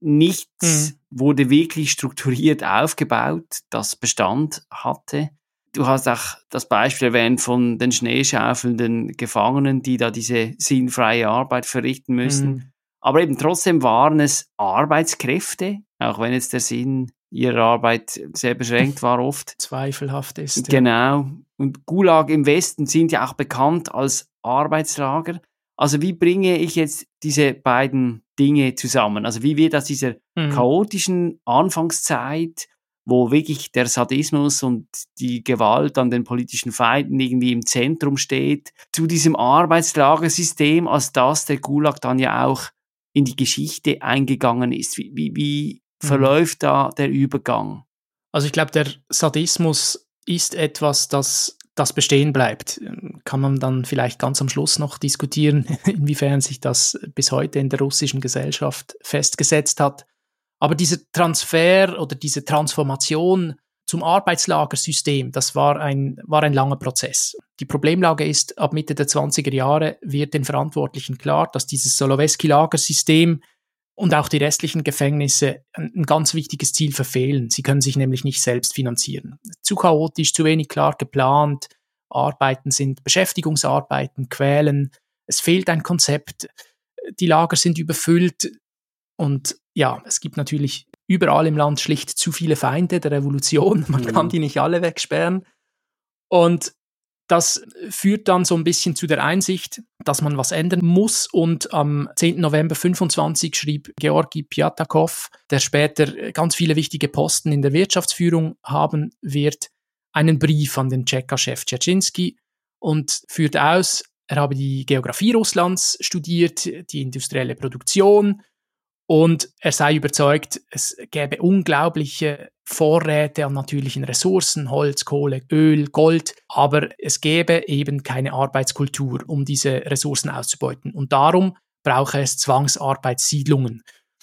Nichts wurde wirklich strukturiert aufgebaut, das Bestand hatte. Du hast auch das Beispiel erwähnt von den schneeschaufelnden Gefangenen, die da diese sinnfreie Arbeit verrichten müssen. Aber eben trotzdem waren es Arbeitskräfte, auch wenn jetzt der Sinn ihrer Arbeit sehr beschränkt war oft. Zweifelhaft ist. Genau. Und Gulag im Westen sind ja auch bekannt als Arbeitslager. Also wie bringe ich jetzt diese beiden Dinge zusammen? Also wie wird aus dieser chaotischen Anfangszeit, wo wirklich der Sadismus und die Gewalt an den politischen Feinden irgendwie im Zentrum steht, zu diesem Arbeitslagersystem, als das der Gulag dann ja auch in die Geschichte eingegangen ist. Wie verläuft da der Übergang? Also ich glaube, der Sadismus ist etwas, das bestehen bleibt. Kann man dann vielleicht ganz am Schluss noch diskutieren, inwiefern sich das bis heute in der russischen Gesellschaft festgesetzt hat. Aber dieser Transfer oder diese Transformation zum Arbeitslagersystem, das war ein langer Prozess. Die Problemlage ist, ab Mitte der 20er Jahre wird den Verantwortlichen klar, dass dieses Solowetsky-Lagersystem und auch die restlichen Gefängnisse ein ganz wichtiges Ziel verfehlen. Sie können sich nämlich nicht selbst finanzieren. Zu chaotisch, zu wenig klar geplant. Arbeiten sind Beschäftigungsarbeiten, Quälen. Es fehlt ein Konzept. Die Lager sind überfüllt. Und ja, es gibt natürlich überall im Land schlicht zu viele Feinde der Revolution. Man kann die nicht alle wegsperren. Und das führt dann so ein bisschen zu der Einsicht, dass man was ändern muss. Und am 10. November 25 schrieb Georgi Pjatakov, der später ganz viele wichtige Posten in der Wirtschaftsführung haben wird, einen Brief an den Tscheka-Chef Dzerzhinsky und führt aus, er habe die Geografie Russlands studiert, die industrielle Produktion, und er sei überzeugt, es gäbe unglaubliche Vorräte an natürlichen Ressourcen, Holz, Kohle, Öl, Gold, aber es gäbe eben keine Arbeitskultur, um diese Ressourcen auszubeuten. Und darum brauche es Zwangsarbeitssiedlungen.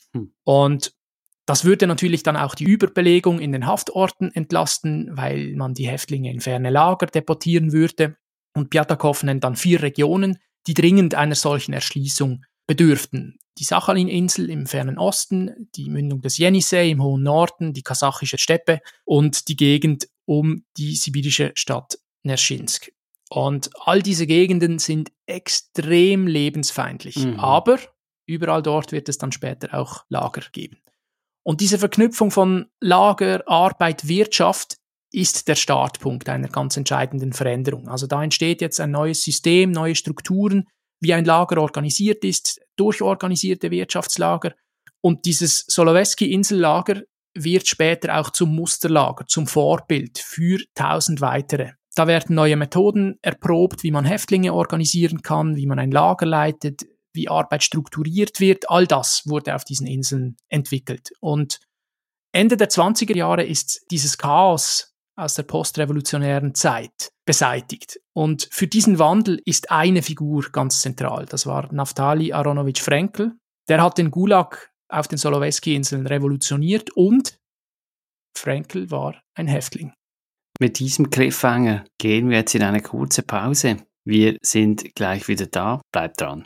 Und das würde natürlich dann auch die Überbelegung in den Haftorten entlasten, weil man die Häftlinge in ferne Lager deportieren würde. Und Pjatakov nennt dann 4 Regionen, die dringend einer solchen Erschließung bedürften. Die Sachalin-Insel im fernen Osten, die Mündung des Jenissei im hohen Norden, die kasachische Steppe und die Gegend um die sibirische Stadt Nerschinsk. Und all diese Gegenden sind extrem lebensfeindlich. Aber überall dort wird es dann später auch Lager geben. Und diese Verknüpfung von Lager, Arbeit, Wirtschaft ist der Startpunkt einer ganz entscheidenden Veränderung. Also da entsteht jetzt ein neues System, neue Strukturen, wie ein Lager organisiert ist, durchorganisierte Wirtschaftslager. Und dieses Solowetsky-Insellager wird später auch zum Musterlager, zum Vorbild für 1000 weitere. Da werden neue Methoden erprobt, wie man Häftlinge organisieren kann, wie man ein Lager leitet, wie Arbeit strukturiert wird. All das wurde auf diesen Inseln entwickelt. Und Ende der 20er Jahre ist dieses Chaos aus der postrevolutionären Zeit beseitigt. Und für diesen Wandel ist eine Figur ganz zentral. Das war Naftali Aronowitsch Frenkel. Der hat den Gulag auf den Solowetsky-Inseln revolutioniert und Frenkel war ein Häftling. Mit diesem Cliffhanger gehen wir jetzt in eine kurze Pause. Wir sind gleich wieder da. Bleibt dran.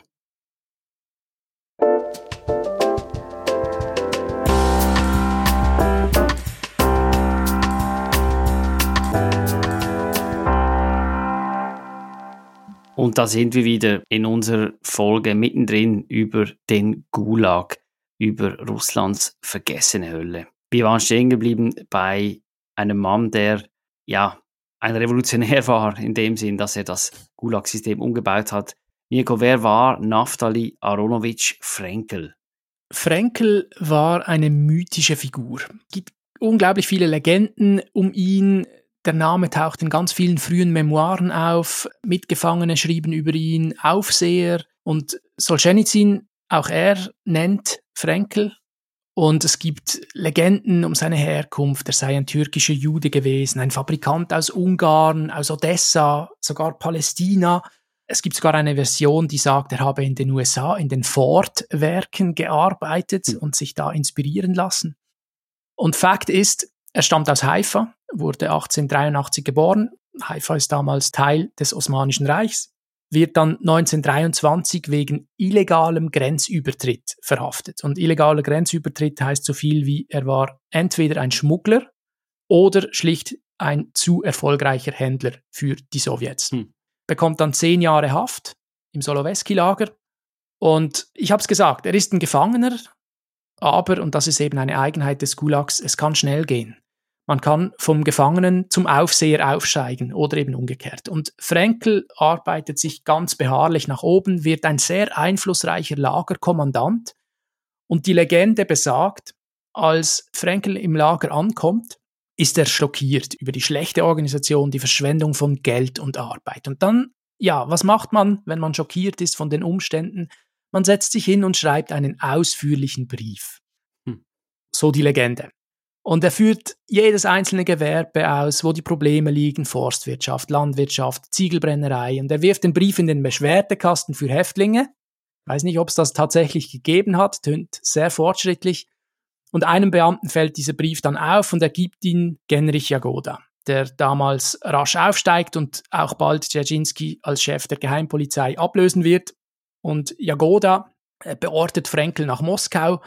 Und da sind wir wieder in unserer Folge mittendrin über den Gulag, über Russlands vergessene Hölle. Wir waren stehen geblieben bei einem Mann, der ja ein Revolutionär war, in dem Sinn, dass er das Gulag-System umgebaut hat. Mirko, wer war Naftali Aronowitsch Frenkel? Frenkel war eine mythische Figur. Es gibt unglaublich viele Legenden um ihn. Der Name taucht in ganz vielen frühen Memoiren auf. Mitgefangene schrieben über ihn, Aufseher. Und Solzhenitsyn, auch er, nennt Frenkel. Und es gibt Legenden um seine Herkunft. Er sei ein türkischer Jude gewesen, ein Fabrikant aus Ungarn, aus Odessa, sogar Palästina. Es gibt sogar eine Version, die sagt, er habe in den USA in den Ford-Werken gearbeitet und sich da inspirieren lassen. Und Fakt ist, er stammt aus Haifa, wurde 1883 geboren. Haifa ist damals Teil des Osmanischen Reichs, wird dann 1923 wegen illegalem Grenzübertritt verhaftet. Und illegaler Grenzübertritt heißt so viel wie, er war entweder ein Schmuggler oder schlicht ein zu erfolgreicher Händler für die Sowjets. Bekommt dann 10 Jahre Haft im Solowesky-Lager. Und ich habe es gesagt, er ist ein Gefangener, aber, und das ist eben eine Eigenheit des Gulags, es kann schnell gehen. Man kann vom Gefangenen zum Aufseher aufsteigen oder eben umgekehrt. Und Frenkel arbeitet sich ganz beharrlich nach oben, wird ein sehr einflussreicher Lagerkommandant. Und die Legende besagt, als Frenkel im Lager ankommt, ist er schockiert über die schlechte Organisation, die Verschwendung von Geld und Arbeit. Und dann, ja, was macht man, wenn man schockiert ist von den Umständen? Man setzt sich hin und schreibt einen ausführlichen Brief. So die Legende. Und er führt jedes einzelne Gewerbe aus, wo die Probleme liegen, Forstwirtschaft, Landwirtschaft, Ziegelbrennerei. Und er wirft den Brief in den Beschwerdekasten für Häftlinge. Ich weiß nicht, ob es das tatsächlich gegeben hat, tönt sehr fortschrittlich. Und einem Beamten fällt dieser Brief dann auf und er gibt ihn Genrich Jagoda, der damals rasch aufsteigt und auch bald Dzerzhinsky als Chef der Geheimpolizei ablösen wird. Und Jagoda beordert Frenkel nach Moskau.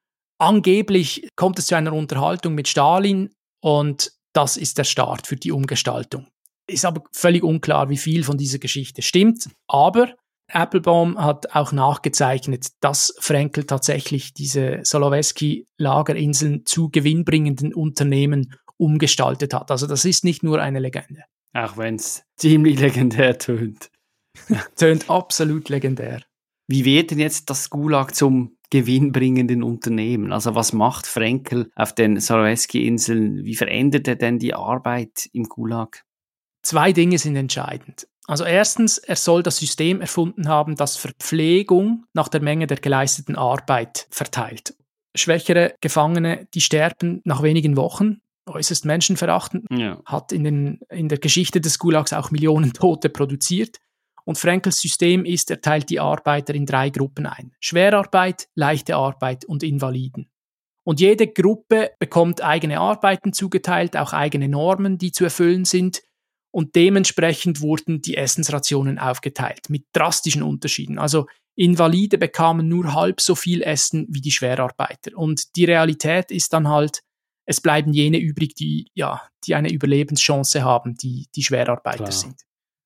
Angeblich kommt es zu einer Unterhaltung mit Stalin und das ist der Start für die Umgestaltung. Ist aber völlig unklar, wie viel von dieser Geschichte stimmt. Aber Applebaum hat auch nachgezeichnet, dass Frenkel tatsächlich diese Solowesky-Lagerinseln zu gewinnbringenden Unternehmen umgestaltet hat. Also das ist nicht nur eine Legende. Auch wenn es ziemlich legendär tönt. Tönt absolut legendär. Wie wird denn jetzt das Gulag zum gewinnbringenden Unternehmen? Also was macht Frenkel auf den Solowesky-Inseln? Wie verändert er denn die Arbeit im Gulag? 2 Dinge sind entscheidend. Also erstens, er soll das System erfunden haben, das Verpflegung nach der Menge der geleisteten Arbeit verteilt. Schwächere Gefangene, die sterben nach wenigen Wochen, äußerst menschenverachtend, hat in der Geschichte des Gulags auch Millionen Tote produziert. Und Frenkels System ist, er teilt die Arbeiter in 3 Gruppen ein. Schwerarbeit, leichte Arbeit und Invaliden. Und jede Gruppe bekommt eigene Arbeiten zugeteilt, auch eigene Normen, die zu erfüllen sind. Und dementsprechend wurden die Essensrationen aufgeteilt, mit drastischen Unterschieden. Also Invalide bekamen nur halb so viel Essen wie die Schwerarbeiter. Und die Realität ist dann halt, es bleiben jene übrig, die eine Überlebenschance haben, die Schwerarbeiter sind.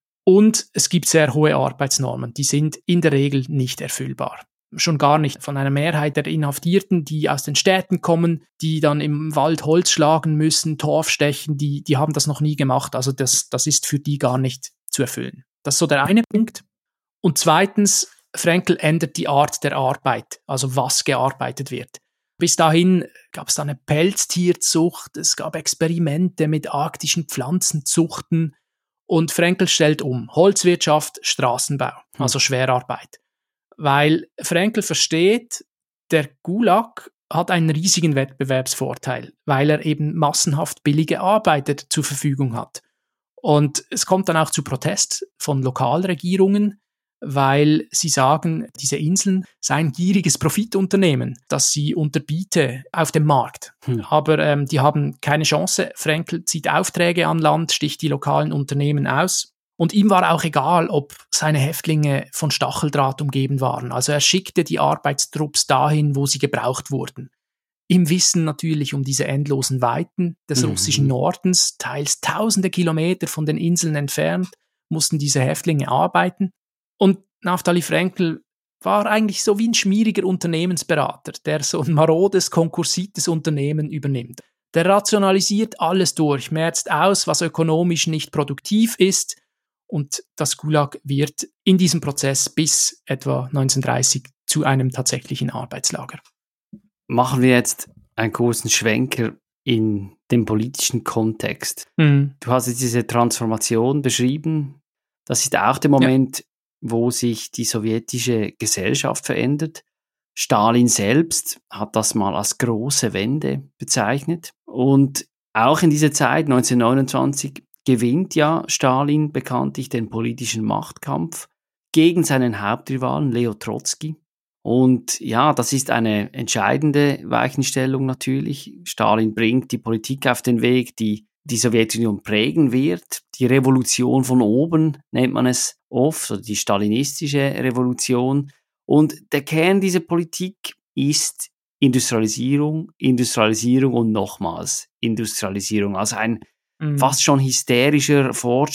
Und es gibt sehr hohe Arbeitsnormen, die sind in der Regel nicht erfüllbar. Schon gar nicht von einer Mehrheit der Inhaftierten, die aus den Städten kommen, die dann im Wald Holz schlagen müssen, Torf stechen, die haben das noch nie gemacht. Also das ist für die gar nicht zu erfüllen. Das ist so der eine Punkt. Und zweitens, Frenkel ändert die Art der Arbeit, also was gearbeitet wird. Bis dahin gab es da eine Pelztierzucht, es gab Experimente mit arktischen Pflanzenzuchten und Frenkel stellt um. Holzwirtschaft, Straßenbau, also Schwerarbeit. Weil Frenkel versteht, der Gulag hat einen riesigen Wettbewerbsvorteil, weil er eben massenhaft billige Arbeiter zur Verfügung hat. Und es kommt dann auch zu Protest von Lokalregierungen, weil sie sagen, diese Inseln seien gieriges Profitunternehmen, dass sie unterbiete auf dem Markt. Aber die haben keine Chance. Frenkel zieht Aufträge an Land, sticht die lokalen Unternehmen aus Und ihm war auch egal, ob seine Häftlinge von Stacheldraht umgeben waren. Also er schickte die Arbeitstrupps dahin, wo sie gebraucht wurden. Im Wissen natürlich um diese endlosen Weiten des russischen Nordens, teils tausende Kilometer von den Inseln entfernt, mussten diese Häftlinge arbeiten. Und Naftali Frenkel war eigentlich so wie ein schmieriger Unternehmensberater, der so ein marodes, konkursites Unternehmen übernimmt. Der rationalisiert alles durch, merzt aus, was ökonomisch nicht produktiv ist, und das Gulag wird in diesem Prozess bis etwa 1930 zu einem tatsächlichen Arbeitslager. Machen wir jetzt einen kurzen Schwenker in den politischen Kontext. Du hast jetzt diese Transformation beschrieben. Das ist auch der Moment, wo sich die sowjetische Gesellschaft verändert. Stalin selbst hat das mal als große Wende bezeichnet. Und auch in dieser Zeit, 1929, gewinnt ja Stalin bekanntlich den politischen Machtkampf gegen seinen Hauptrivalen Leo Trotzki. Und ja, das ist eine entscheidende Weichenstellung natürlich. Stalin bringt die Politik auf den Weg, die die Sowjetunion prägen wird. Die Revolution von oben nennt man es oft, oder die stalinistische Revolution. Und der Kern dieser Politik ist Industrialisierung, Industrialisierung und nochmals Industrialisierung. Also ein fast schon hysterischer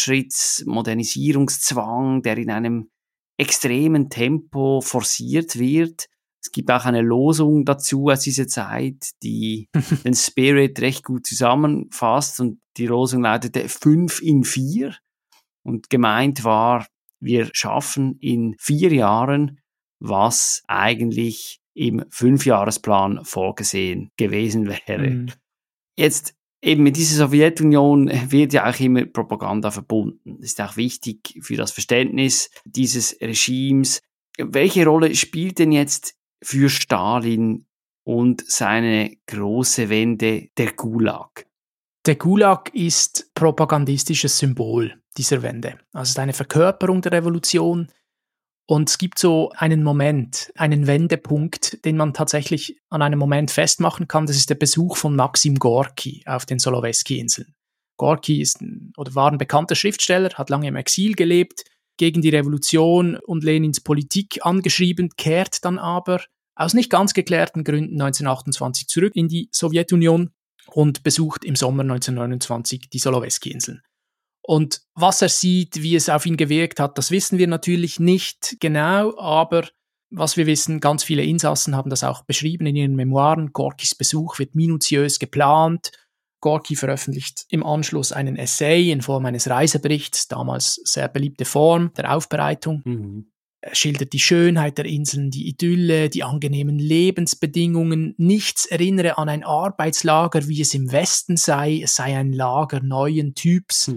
Fortschritts-Modernisierungszwang, der in einem extremen Tempo forciert wird. Es gibt auch eine Losung dazu aus dieser Zeit, die den Spirit recht gut zusammenfasst, und die Losung lautete 5 in 4 und gemeint war, wir schaffen in 4 Jahren, was eigentlich im 5-Jahresplan vorgesehen gewesen wäre. Jetzt eben mit dieser Sowjetunion wird ja auch immer Propaganda verbunden. Das ist auch wichtig für das Verständnis dieses Regimes. Welche Rolle spielt denn jetzt für Stalin und seine große Wende der Gulag? Der Gulag ist propagandistisches Symbol dieser Wende. Also es ist eine Verkörperung der Revolution. Und es gibt so einen Moment, einen Wendepunkt, den man tatsächlich an einem Moment festmachen kann. Das ist der Besuch von Maxim Gorki auf den Solowesky-Inseln. Gorki war ein bekannter Schriftsteller, hat lange im Exil gelebt, gegen die Revolution und Lenins Politik angeschrieben, kehrt dann aber aus nicht ganz geklärten Gründen 1928 zurück in die Sowjetunion und besucht im Sommer 1929 die Solowesky-Inseln. Und was er sieht, wie es auf ihn gewirkt hat, das wissen wir natürlich nicht genau, aber was wir wissen, ganz viele Insassen haben das auch beschrieben in ihren Memoiren. Gorkis Besuch wird minutiös geplant. Gorki veröffentlicht im Anschluss einen Essay in Form eines Reiseberichts, damals sehr beliebte Form der Aufbereitung. Er schildert die Schönheit der Inseln, die Idylle, die angenehmen Lebensbedingungen. Nichts erinnere an ein Arbeitslager, wie es im Westen sei. Es sei ein Lager neuen Typs.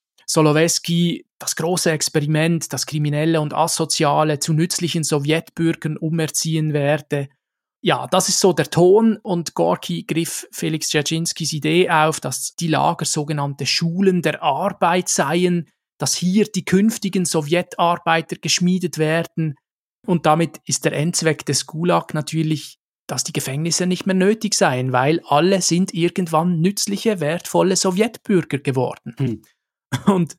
Solowesky, das große Experiment, das Kriminelle und Asoziale zu nützlichen Sowjetbürgern umerziehen werde. Ja, das ist so der Ton, und Gorki griff Felix Dzerzhinskys Idee auf, dass die Lager sogenannte Schulen der Arbeit seien, dass hier die künftigen Sowjetarbeiter geschmiedet werden. Und damit ist der Endzweck des Gulag natürlich, dass die Gefängnisse nicht mehr nötig seien, weil alle sind irgendwann nützliche, wertvolle Sowjetbürger geworden. Und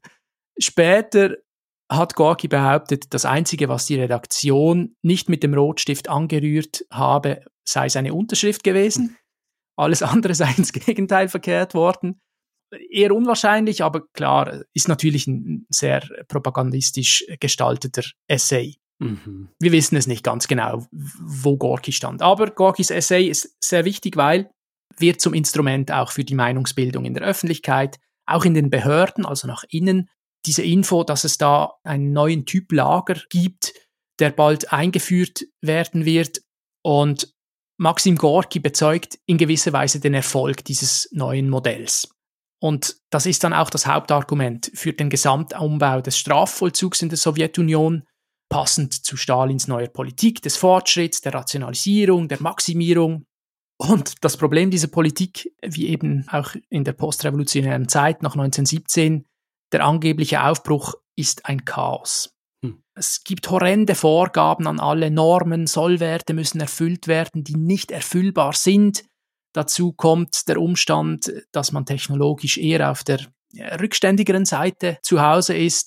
später hat Gorki behauptet, das Einzige, was die Redaktion nicht mit dem Rotstift angerührt habe, sei seine Unterschrift gewesen. Alles andere sei ins Gegenteil verkehrt worden. Eher unwahrscheinlich, aber klar, ist natürlich ein sehr propagandistisch gestalteter Essay. Wir wissen es nicht ganz genau, wo Gorki stand. Aber Gorkis Essay ist sehr wichtig, weil wird zum Instrument auch für die Meinungsbildung in der Öffentlichkeit, auch in den Behörden, also nach innen. Diese Info, dass es da einen neuen Typ Lager gibt, der bald eingeführt werden wird. Und Maxim Gorki bezeugt in gewisser Weise den Erfolg dieses neuen Modells. Und das ist dann auch das Hauptargument für den Gesamtumbau des Strafvollzugs in der Sowjetunion, passend zu Stalins neuer Politik, des Fortschritts, der Rationalisierung, der Maximierung. Und das Problem dieser Politik, wie eben auch in der postrevolutionären Zeit nach 1917, der angebliche Aufbruch ist ein Chaos. Es gibt horrende Vorgaben an alle Normen, Sollwerte müssen erfüllt werden, die nicht erfüllbar sind. Dazu kommt der Umstand, dass man technologisch eher auf der rückständigeren Seite zu Hause ist.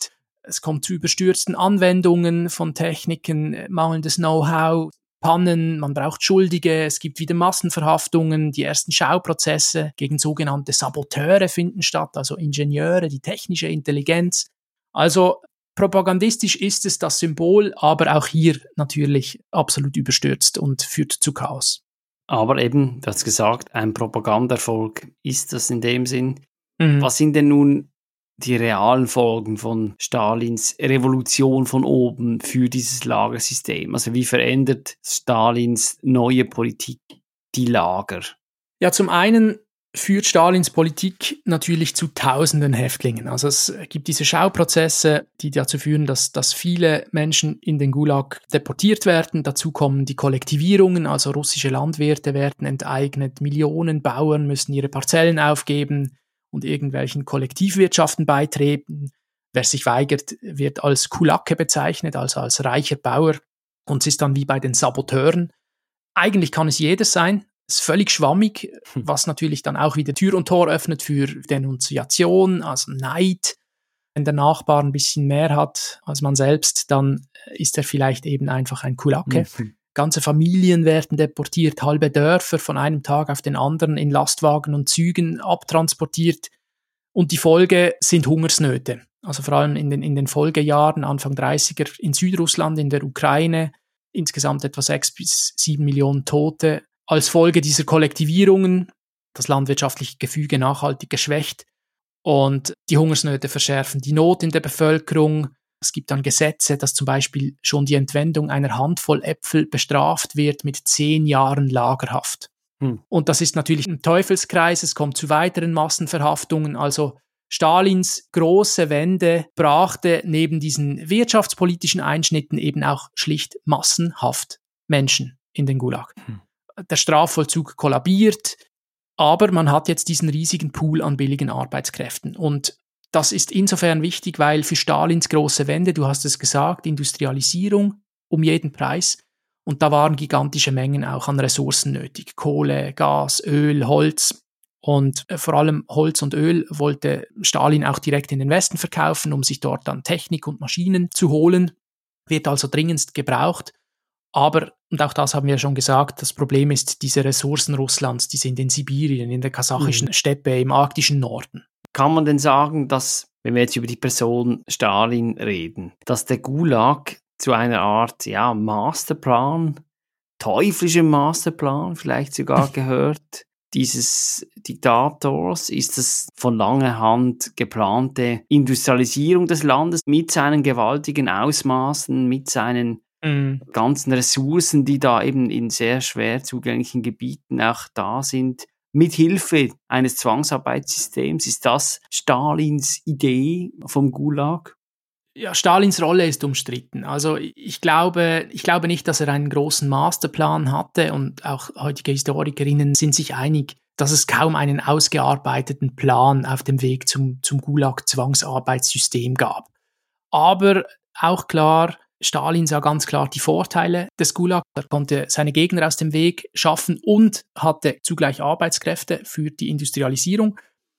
Es kommt zu überstürzten Anwendungen von Techniken, mangelndes Know-how, Pannen, man braucht Schuldige, es gibt wieder Massenverhaftungen, die ersten Schauprozesse gegen sogenannte Saboteure finden statt, also Ingenieure, die technische Intelligenz. Also propagandistisch ist es das Symbol, aber auch hier natürlich absolut überstürzt und führt zu Chaos. Aber eben, du hast gesagt, ein Propagandaerfolg ist das in dem Sinn. Was sind denn nun die realen Folgen von Stalins Revolution von oben für dieses Lagersystem? Also wie verändert Stalins neue Politik die Lager? Ja, zum einen führt Stalins Politik natürlich zu tausenden Häftlingen. Also es gibt diese Schauprozesse, die dazu führen, dass viele Menschen in den Gulag deportiert werden. Dazu kommen die Kollektivierungen, also russische Landwirte werden enteignet, Millionen Bauern müssen ihre Parzellen aufgeben und irgendwelchen Kollektivwirtschaften beitreten. Wer sich weigert, wird als Kulake bezeichnet, also als reicher Bauer. Und es ist dann wie bei den Saboteuren. Eigentlich kann es jeder sein. Es ist völlig schwammig, was natürlich dann auch wieder Tür und Tor öffnet für Denunziation, also Neid. Wenn der Nachbar ein bisschen mehr hat als man selbst, dann ist er vielleicht eben einfach ein Kulake. Ganze Familien werden deportiert, halbe Dörfer von einem Tag auf den anderen in Lastwagen und Zügen abtransportiert. Und die Folge sind Hungersnöte. Also vor allem in den Folgejahren, Anfang 30er in Südrussland, in der Ukraine, insgesamt etwa 6 bis 7 Millionen Tote. Als Folge dieser Kollektivierungen, das landwirtschaftliche Gefüge nachhaltig geschwächt und die Hungersnöte verschärfen die Not in der Bevölkerung. Es gibt dann Gesetze, dass zum Beispiel schon die Entwendung einer Handvoll Äpfel bestraft wird mit 10 Jahren Lagerhaft. Und das ist natürlich ein Teufelskreis, es kommt zu weiteren Massenverhaftungen. Also Stalins große Wende brachte neben diesen wirtschaftspolitischen Einschnitten eben auch schlicht massenhaft Menschen in den Gulag. Der Strafvollzug kollabiert, aber man hat jetzt diesen riesigen Pool an billigen Arbeitskräften. Und das ist insofern wichtig, weil für Stalins große Wende, du hast es gesagt, Industrialisierung um jeden Preis. Und da waren gigantische Mengen auch an Ressourcen nötig. Kohle, Gas, Öl, Holz. Und vor allem Holz und Öl wollte Stalin auch direkt in den Westen verkaufen, um sich dort dann Technik und Maschinen zu holen. Wird also dringendst gebraucht. Aber, und auch das haben wir schon gesagt, das Problem ist, diese Ressourcen Russlands, die sind in Sibirien, in der kasachischen Steppe, im arktischen Norden. Kann man denn sagen, dass, wenn wir jetzt über die Person Stalin reden, dass der Gulag zu einer Art, Masterplan, teuflischem Masterplan vielleicht sogar gehört, dieses Diktators? Ist das von langer Hand geplante Industrialisierung des Landes mit seinen gewaltigen Ausmaßen, mit seinen ganzen Ressourcen, die da eben in sehr schwer zugänglichen Gebieten auch da sind, mit Hilfe eines Zwangsarbeitssystems? Ist das Stalins Idee vom Gulag? Ja, Stalins Rolle ist umstritten. Also ich glaube nicht, dass er einen großen Masterplan hatte, und auch heutige Historikerinnen sind sich einig, dass es kaum einen ausgearbeiteten Plan auf dem Weg zum Gulag-Zwangsarbeitssystem gab. Aber auch klar, Stalin sah ganz klar die Vorteile des Gulag. Er konnte seine Gegner aus dem Weg schaffen und hatte zugleich Arbeitskräfte für die Industrialisierung.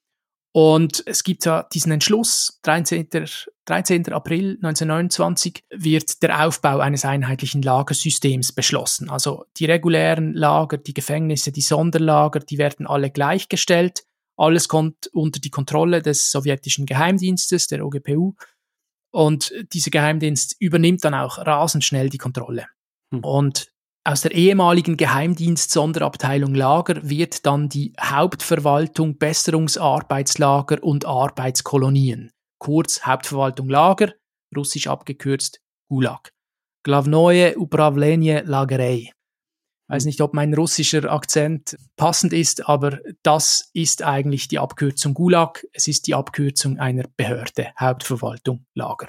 Und es gibt ja diesen Entschluss, 13. April 1929 wird der Aufbau eines einheitlichen Lagersystems beschlossen. Also die regulären Lager, die Gefängnisse, die Sonderlager, die werden alle gleichgestellt. Alles kommt unter die Kontrolle des sowjetischen Geheimdienstes, der OGPU. Und dieser Geheimdienst übernimmt dann auch rasend schnell die Kontrolle. Und aus der ehemaligen Geheimdienst-Sonderabteilung Lager wird dann die Hauptverwaltung Besserungsarbeitslager und Arbeitskolonien. Kurz Hauptverwaltung Lager, russisch abgekürzt Gulag. Glavnoye Upravlenie Lagerei. Ich weiß nicht, ob mein russischer Akzent passend ist, aber das ist eigentlich die Abkürzung Gulag. Es ist die Abkürzung einer Behörde, Hauptverwaltung Lager.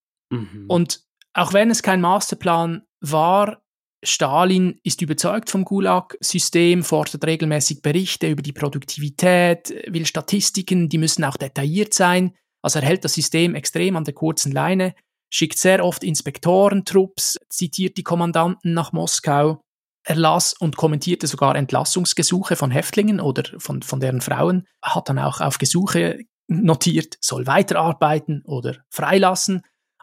Und auch wenn es kein Masterplan war, Stalin ist überzeugt vom Gulag-System, fordert regelmäßig Berichte über die Produktivität, will Statistiken, die müssen auch detailliert sein. Also er hält das System extrem an der kurzen Leine, schickt sehr oft Inspektorentrupps, zitiert die Kommandanten nach Moskau, erlass und kommentierte sogar Entlassungsgesuche von Häftlingen oder von deren Frauen, hat dann auch auf Gesuche notiert, soll weiterarbeiten oder freilassen.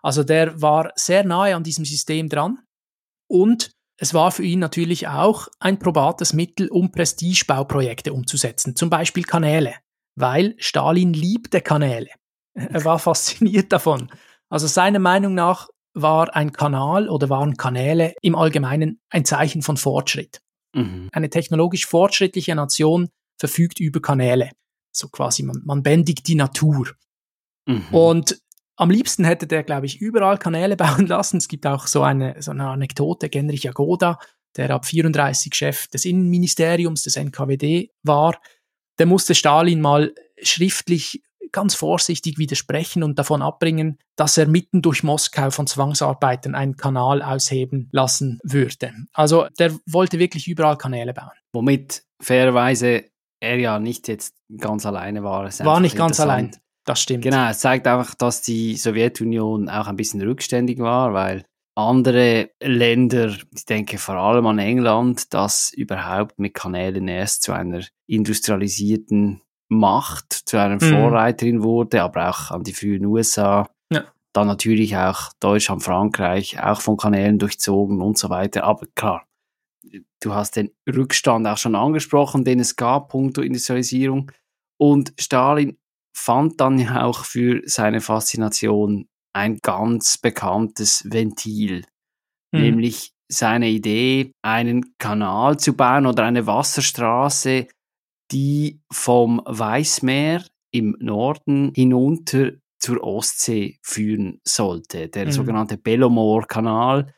Also der war sehr nahe an diesem System dran und es war für ihn natürlich auch ein probates Mittel, um Prestigebauprojekte umzusetzen, zum Beispiel Kanäle, weil Stalin liebte Kanäle. Er war fasziniert davon. Also seiner Meinung nach war ein Kanal oder waren Kanäle im Allgemeinen ein Zeichen von Fortschritt. Mhm. Eine technologisch fortschrittliche Nation verfügt über Kanäle. So quasi, man bändigt die Natur. Mhm. Und am liebsten hätte der, glaube ich, überall Kanäle bauen lassen. Es gibt auch so eine Anekdote, Genrich Jagoda, der ab 34 Chef des Innenministeriums, des NKWD war. Der musste Stalin mal schriftlich ganz vorsichtig widersprechen und davon abbringen, dass er mitten durch Moskau von Zwangsarbeitern einen Kanal ausheben lassen würde. Also der wollte wirklich überall Kanäle bauen. Womit fairerweise er ja nicht jetzt ganz alleine war. War nicht ganz allein, das stimmt. Genau, es zeigt einfach, dass die Sowjetunion auch ein bisschen rückständig war, weil andere Länder, ich denke vor allem an England, das überhaupt mit Kanälen erst zu einer industrialisierten Macht, zu einer Vorreiterin wurde, aber auch an die frühen USA. Ja. Dann natürlich auch Deutschland, Frankreich, auch von Kanälen durchzogen und so weiter. Aber klar, du hast den Rückstand auch schon angesprochen, den es gab, punkto Industrialisierung. Und Stalin fand dann ja auch für seine Faszination ein ganz bekanntes Ventil, nämlich seine Idee, einen Kanal zu bauen oder eine Wasserstraße, die vom Weißmeer im Norden hinunter zur Ostsee führen sollte. Der sogenannte Belomor-Kanal,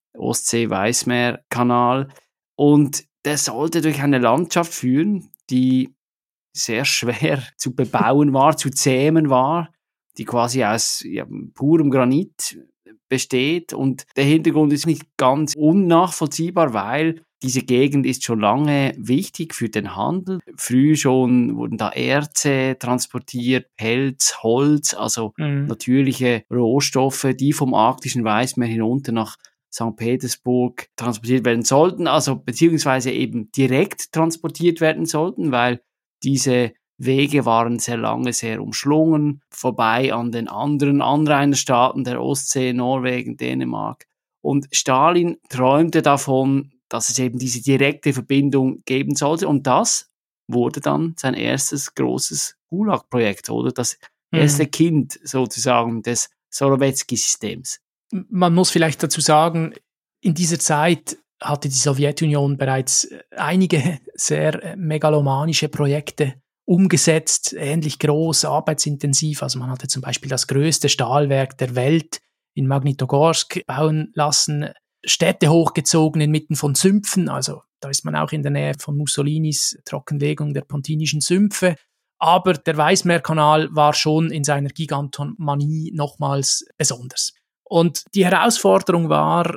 Ostsee-Weißmeer-Kanal. Und der sollte durch eine Landschaft führen, die sehr schwer zu bebauen war, zu zähmen war, die quasi aus purem Granit besteht. Und der Hintergrund ist nicht ganz unnachvollziehbar, weil diese Gegend ist schon lange wichtig für den Handel. Früh schon wurden da Erze transportiert, Pelz, Holz, also natürliche Rohstoffe, die vom arktischen Weißmeer hinunter nach St. Petersburg transportiert werden sollten, also beziehungsweise eben direkt transportiert werden sollten, weil diese Wege waren sehr lange sehr umschlungen, vorbei an den anderen Anrainerstaaten der Ostsee, Norwegen, Dänemark. Und Stalin träumte davon, dass es eben diese direkte Verbindung geben sollte. Und das wurde dann sein erstes großes Gulag-Projekt, oder? Das erste Kind sozusagen des Solowetzky-Systems. Man muss vielleicht dazu sagen, in dieser Zeit hatte die Sowjetunion bereits einige sehr megalomanische Projekte umgesetzt, ähnlich groß, arbeitsintensiv. Also man hatte zum Beispiel das größte Stahlwerk der Welt in Magnitogorsk bauen lassen, Städte hochgezogen inmitten von Sümpfen, also da ist man auch in der Nähe von Mussolinis Trockenlegung der Pontinischen Sümpfe. Aber der Weißmeerkanal war schon in seiner Gigantomanie nochmals besonders. Und die Herausforderung war,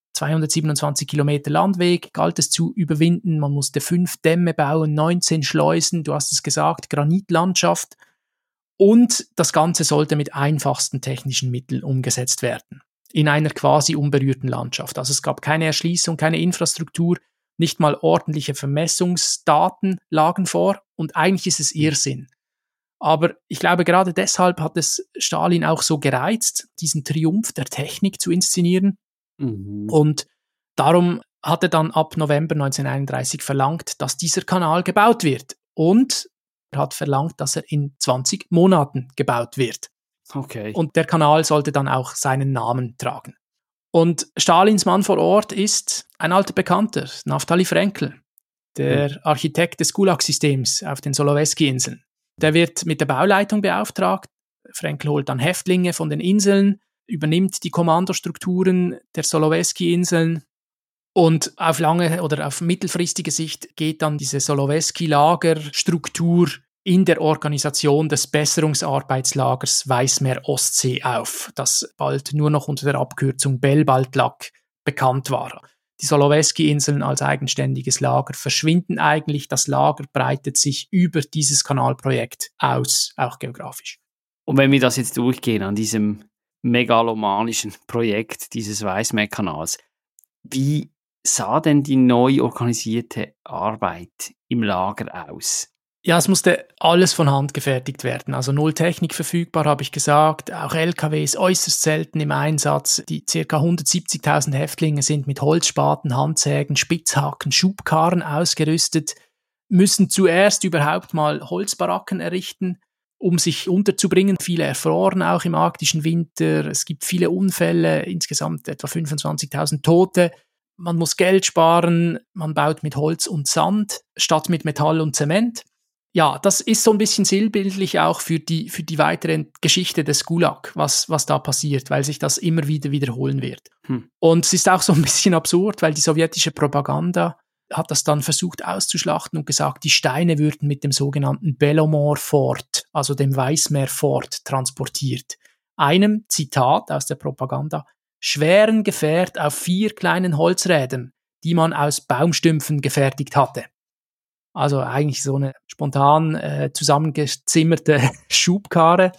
227 Kilometer Landweg galt es zu überwinden. Man musste 5 Dämme bauen, 19 Schleusen, du hast es gesagt, Granitlandschaft. Und das Ganze sollte mit einfachsten technischen Mitteln umgesetzt werden. In einer quasi unberührten Landschaft. Also es gab keine Erschließung, keine Infrastruktur, nicht mal ordentliche Vermessungsdaten lagen vor. Und eigentlich ist es Irrsinn. Aber ich glaube, gerade deshalb hat es Stalin auch so gereizt, diesen Triumph der Technik zu inszenieren. Und darum hat er dann ab November 1931 verlangt, dass dieser Kanal gebaut wird. Und er hat verlangt, dass er in 20 Monaten gebaut wird. Okay. Und der Kanal sollte dann auch seinen Namen tragen. Und Stalins Mann vor Ort ist ein alter Bekannter, Naftali Frenkel, der Architekt des Gulag-Systems auf den Solowezki-Inseln. Der wird mit der Bauleitung beauftragt. Frenkel holt dann Häftlinge von den Inseln, übernimmt die Kommandostrukturen der Solowezki-Inseln und auf lange oder auf mittelfristige Sicht geht dann diese Solowezki-Lagerstruktur in der Organisation des Besserungsarbeitslagers Weißmeer-Ostsee auf, das bald nur noch unter der Abkürzung Belbaltlak bekannt war. Die Solowezki-Inseln als eigenständiges Lager verschwinden eigentlich, das Lager breitet sich über dieses Kanalprojekt aus, auch geografisch. Und wenn wir das jetzt durchgehen an diesem megalomanischen Projekt dieses Weißmeerkanals, wie sah denn die neu organisierte Arbeit im Lager aus? Ja, es musste alles von Hand gefertigt werden. Also null Technik verfügbar, habe ich gesagt. Auch LKWs äußerst selten im Einsatz. Die ca. 170.000 Häftlinge sind mit Holzspaten, Handsägen, Spitzhaken, Schubkarren ausgerüstet, müssen zuerst überhaupt mal Holzbaracken errichten, um sich unterzubringen. Viele erfroren auch im arktischen Winter. Es gibt viele Unfälle, insgesamt etwa 25.000 Tote. Man muss Geld sparen, man baut mit Holz und Sand statt mit Metall und Zement. Ja, das ist so ein bisschen sinnbildlich auch für die weitere Geschichte des Gulag, was da passiert, weil sich das immer wieder wiederholen wird. Und es ist auch so ein bisschen absurd, weil die sowjetische Propaganda hat das dann versucht auszuschlachten und gesagt, die Steine würden mit dem sogenannten Belomor-Fort, also dem Weißmeer-Fort, transportiert. Einem, Zitat aus der Propaganda, schweren Gefährt auf 4 kleinen Holzrädern, die man aus Baumstümpfen gefertigt hatte. Also eigentlich so eine spontan zusammengezimmerte Schubkarre.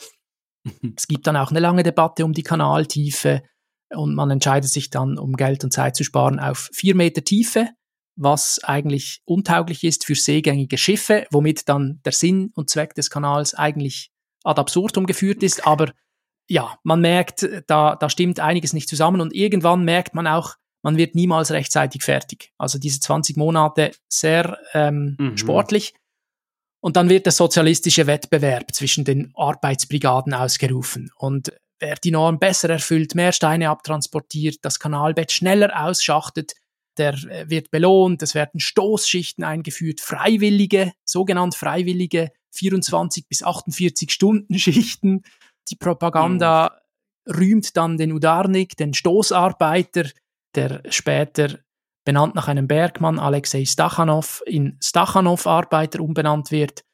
Es gibt dann auch eine lange Debatte um die Kanaltiefe und man entscheidet sich dann, um Geld und Zeit zu sparen, auf 4 Meter Tiefe, was eigentlich untauglich ist für seegängige Schiffe, womit dann der Sinn und Zweck des Kanals eigentlich ad absurdum geführt ist. Aber ja, man merkt, da stimmt einiges nicht zusammen und irgendwann merkt man auch, man wird niemals rechtzeitig fertig. Also diese 20 Monate sehr sportlich. Und dann wird der sozialistische Wettbewerb zwischen den Arbeitsbrigaden ausgerufen. Und wer die Norm besser erfüllt, mehr Steine abtransportiert, das Kanalbett schneller ausschachtet, der wird belohnt. Es werden Stoßschichten eingeführt, sogenannte freiwillige 24 bis 48 Stunden Schichten. Die Propaganda rühmt dann den Udarnik, den Stoßarbeiter, der später, benannt nach einem Bergmann, Alexei Stachanow, in Stachanow-Arbeiter umbenannt wird.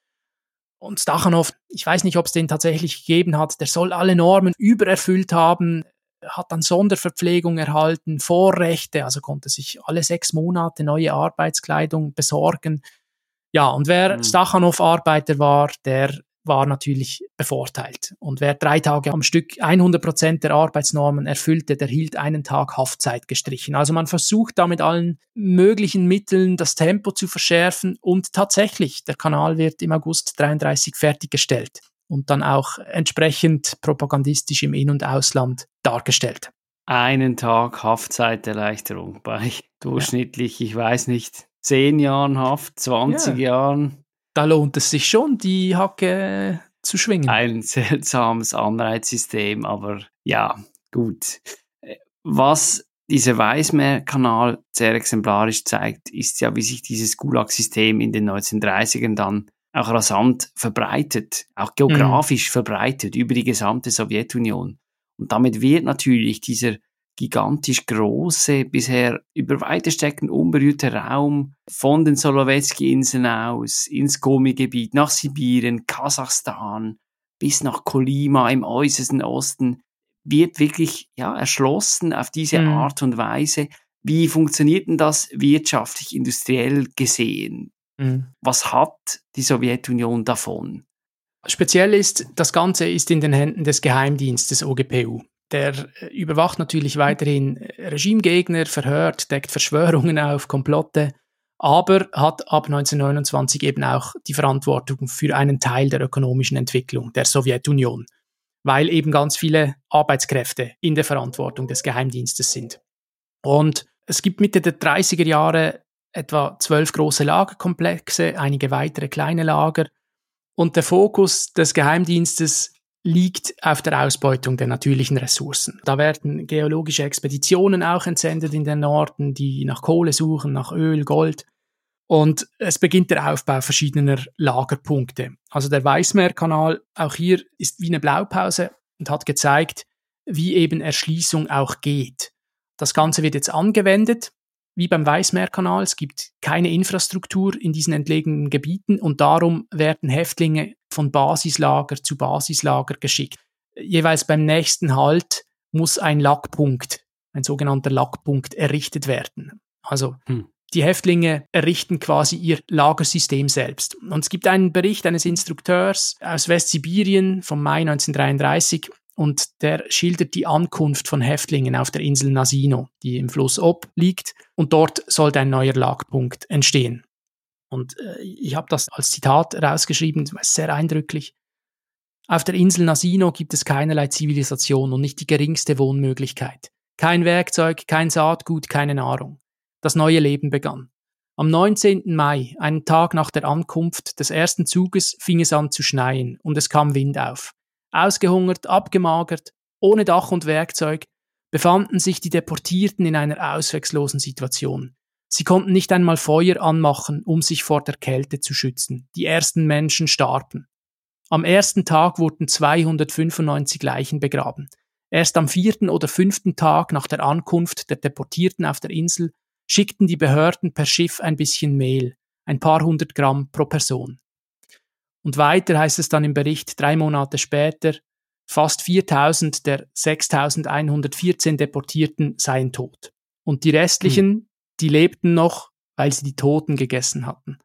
Und Stachanow, ich weiß nicht, ob es den tatsächlich gegeben hat, der soll alle Normen übererfüllt haben, hat dann Sonderverpflegung erhalten, Vorrechte, also konnte sich alle 6 Monate neue Arbeitskleidung besorgen. Ja, und wer Stachanow-Arbeiter war, der war natürlich bevorteilt. Und wer 3 Tage am Stück 100% der Arbeitsnormen erfüllte, der hielt einen Tag Haftzeit gestrichen. Also man versucht da mit allen möglichen Mitteln das Tempo zu verschärfen und tatsächlich, der Kanal wird im August 1933 fertiggestellt und dann auch entsprechend propagandistisch im In- und Ausland dargestellt. Einen Tag Haftzeiterleichterung bei durchschnittlich, ich weiß nicht, 10 Jahren Haft, 20 Jahren. Da lohnt es sich schon, die Hacke zu schwingen. Ein seltsames Anreizsystem, aber ja, gut. Was dieser Weißmeerkanal sehr exemplarisch zeigt, ist ja, wie sich dieses Gulag-System in den 1930ern dann auch rasant verbreitet, auch geografisch verbreitet über die gesamte Sowjetunion. Und damit wird natürlich dieser gigantisch große, bisher über weite Strecken unberührte Raum von den Solowezki-Inseln aus ins Komi-Gebiet, nach Sibirien, Kasachstan, bis nach Kolyma im äußersten Osten, wird wirklich erschlossen auf diese Art und Weise. Wie funktioniert denn das wirtschaftlich, industriell gesehen? Was hat die Sowjetunion davon? Speziell ist, das Ganze ist in den Händen des Geheimdienstes OGPU. Der überwacht natürlich weiterhin Regimegegner, verhört, deckt Verschwörungen auf, Komplotte, aber hat ab 1929 eben auch die Verantwortung für einen Teil der ökonomischen Entwicklung der Sowjetunion, weil eben ganz viele Arbeitskräfte in der Verantwortung des Geheimdienstes sind. Und es gibt Mitte der 30er Jahre etwa 12 große Lagerkomplexe, einige weitere kleine Lager und der Fokus des Geheimdienstes liegt auf der Ausbeutung der natürlichen Ressourcen. Da werden geologische Expeditionen auch entsendet in den Norden, die nach Kohle suchen, nach Öl, Gold. Und es beginnt der Aufbau verschiedener Lagerpunkte. Also der Weißmeerkanal, auch hier ist wie eine Blaupause und hat gezeigt, wie eben Erschließung auch geht. Das Ganze wird jetzt angewendet, wie beim Weißmeerkanal. Es gibt keine Infrastruktur in diesen entlegenen Gebieten und darum werden Häftlinge von Basislager zu Basislager geschickt. Jeweils beim nächsten Halt muss ein Lackpunkt, ein sogenannter Lackpunkt, errichtet werden. Also die Häftlinge errichten quasi ihr Lagersystem selbst. Und es gibt einen Bericht eines Instrukteurs aus Westsibirien vom Mai 1933 und der schildert die Ankunft von Häftlingen auf der Insel Nasino, die im Fluss Ob liegt. Und dort sollte ein neuer Lagerpunkt entstehen. Und ich habe das als Zitat rausgeschrieben, das ist sehr eindrücklich. Auf der Insel Nasino gibt es keinerlei Zivilisation und nicht die geringste Wohnmöglichkeit. Kein Werkzeug, kein Saatgut, keine Nahrung. Das neue Leben begann. Am 19. Mai, einen Tag nach der Ankunft des ersten Zuges, fing es an zu schneien und es kam Wind auf. Ausgehungert, abgemagert, ohne Dach und Werkzeug, befanden sich die Deportierten in einer ausweglosen Situation. Sie konnten nicht einmal Feuer anmachen, um sich vor der Kälte zu schützen. Die ersten Menschen starben. Am ersten Tag wurden 295 Leichen begraben. Erst am 4. oder 5. Tag nach der Ankunft der Deportierten auf der Insel schickten die Behörden per Schiff ein bisschen Mehl, ein paar 100 Gramm pro Person. Und weiter heißt es dann im Bericht, 3 Monate später, fast 4.000 der 6.114 Deportierten seien tot. Und die restlichen, die lebten noch, weil sie die Toten gegessen hatten.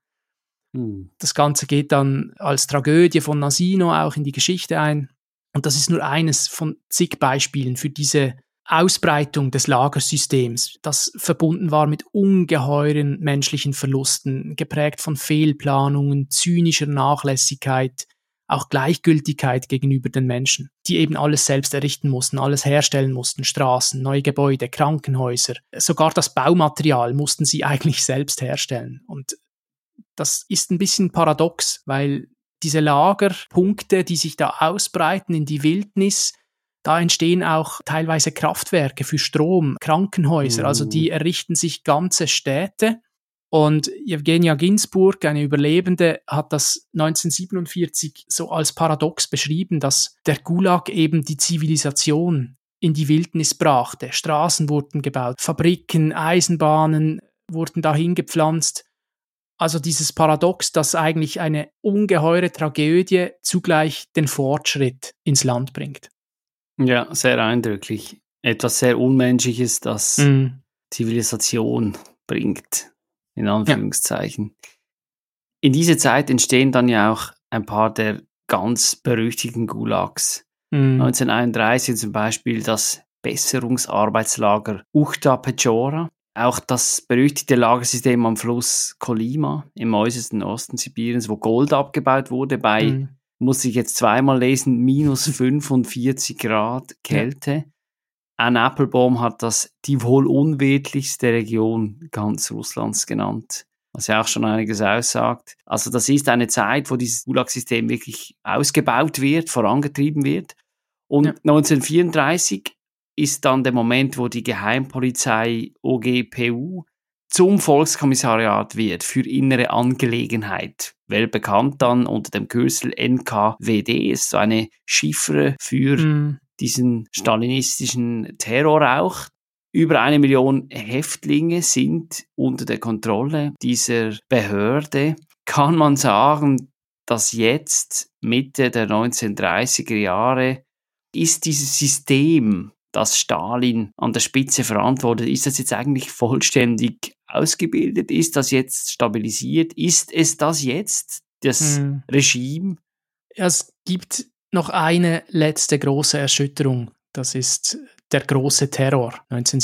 Das Ganze geht dann als Tragödie von Nasino auch in die Geschichte ein. Und das ist nur eines von zig Beispielen für diese Ausbreitung des Lagersystems, das verbunden war mit ungeheuren menschlichen Verlusten, geprägt von Fehlplanungen, zynischer Nachlässigkeit, auch Gleichgültigkeit gegenüber den Menschen, die eben alles selbst errichten mussten, alles herstellen mussten, Straßen, neue Gebäude, Krankenhäuser, sogar das Baumaterial mussten sie eigentlich selbst herstellen. Und das ist ein bisschen paradox, weil diese Lagerpunkte, die sich da ausbreiten in die Wildnis, da entstehen auch teilweise Kraftwerke für Strom, Krankenhäuser, also die errichten sich ganze Städte. Und Eugenia Ginzburg, eine Überlebende, hat das 1947 so als paradox beschrieben, dass der Gulag eben die Zivilisation in die Wildnis brachte. Straßen wurden gebaut, Fabriken, Eisenbahnen wurden dahin gepflanzt. Also dieses Paradox, dass eigentlich eine ungeheure Tragödie zugleich den Fortschritt ins Land bringt. Ja, sehr eindrücklich. Etwas sehr Unmenschliches, das Zivilisation bringt, in Anführungszeichen. Ja. In dieser Zeit entstehen dann ja auch ein paar der ganz berüchtigten Gulags. 1931 zum Beispiel das Besserungsarbeitslager Uchta Pechora, auch das berüchtigte Lagersystem am Fluss Kolyma im äußersten Osten Sibiriens, wo Gold abgebaut wurde bei muss ich jetzt zweimal lesen, minus 45 Grad Kälte. Ja. Anne Applebaum hat das die wohl unwirtlichste Region ganz Russlands genannt, was ja auch schon einiges aussagt. Also das ist eine Zeit, wo dieses Gulag-System wirklich ausgebaut wird, vorangetrieben wird. Und 1934 ist dann der Moment, wo die Geheimpolizei OGPU zum Volkskommissariat wird für innere Angelegenheit. Weltbekannt dann unter dem Kürzel NKWD, ist so eine Chiffre für diesen stalinistischen Terror auch. Über 1 Million Häftlinge sind unter der Kontrolle dieser Behörde. Kann man sagen, dass jetzt, Mitte der 1930er Jahre, ist dieses System, das Stalin an der Spitze verantwortet, ist das jetzt eigentlich vollständig ausgebildet? Ist das jetzt stabilisiert? Ist es das jetzt, das Regime? Es gibt noch eine letzte große Erschütterung. Das ist der große Terror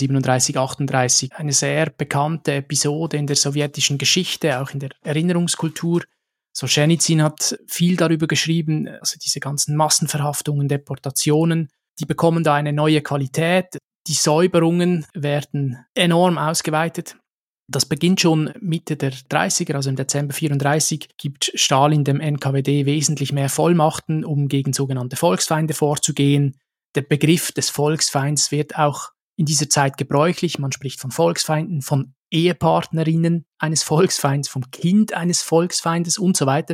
1937-38. Eine sehr bekannte Episode in der sowjetischen Geschichte, auch in der Erinnerungskultur. Solzhenitsyn hat viel darüber geschrieben, also diese ganzen Massenverhaftungen, Deportationen, die bekommen da eine neue Qualität. Die Säuberungen werden enorm ausgeweitet. Das beginnt schon Mitte der 30er, also im Dezember 1934, gibt Stalin dem NKWD wesentlich mehr Vollmachten, um gegen sogenannte Volksfeinde vorzugehen. Der Begriff des Volksfeinds wird auch in dieser Zeit gebräuchlich. Man spricht von Volksfeinden, von Ehepartnerinnen eines Volksfeinds, vom Kind eines Volksfeindes und so weiter.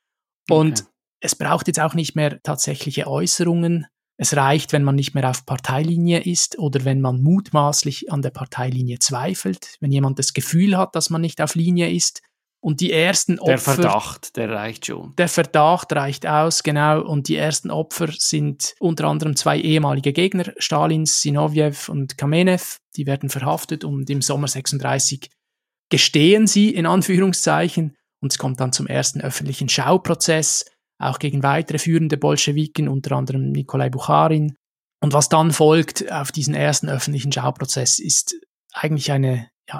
Und es braucht jetzt auch nicht mehr tatsächliche Äußerungen. Es reicht, wenn man nicht mehr auf Parteilinie ist oder wenn man mutmaßlich an der Parteilinie zweifelt, wenn jemand das Gefühl hat, dass man nicht auf Linie ist. Und die ersten Opfer... Der Verdacht, der reicht schon. Der Verdacht reicht aus, genau. Und die ersten Opfer sind unter anderem 2 ehemalige Gegner Stalins, Zinoviev und Kamenew. Die werden verhaftet und im Sommer 1936 gestehen sie, in Anführungszeichen. Und es kommt dann zum ersten öffentlichen Schauprozess, auch gegen weitere führende Bolschewiken, unter anderem Nikolai Bucharin. Und was dann folgt auf diesen ersten öffentlichen Schauprozess, ist eigentlich eine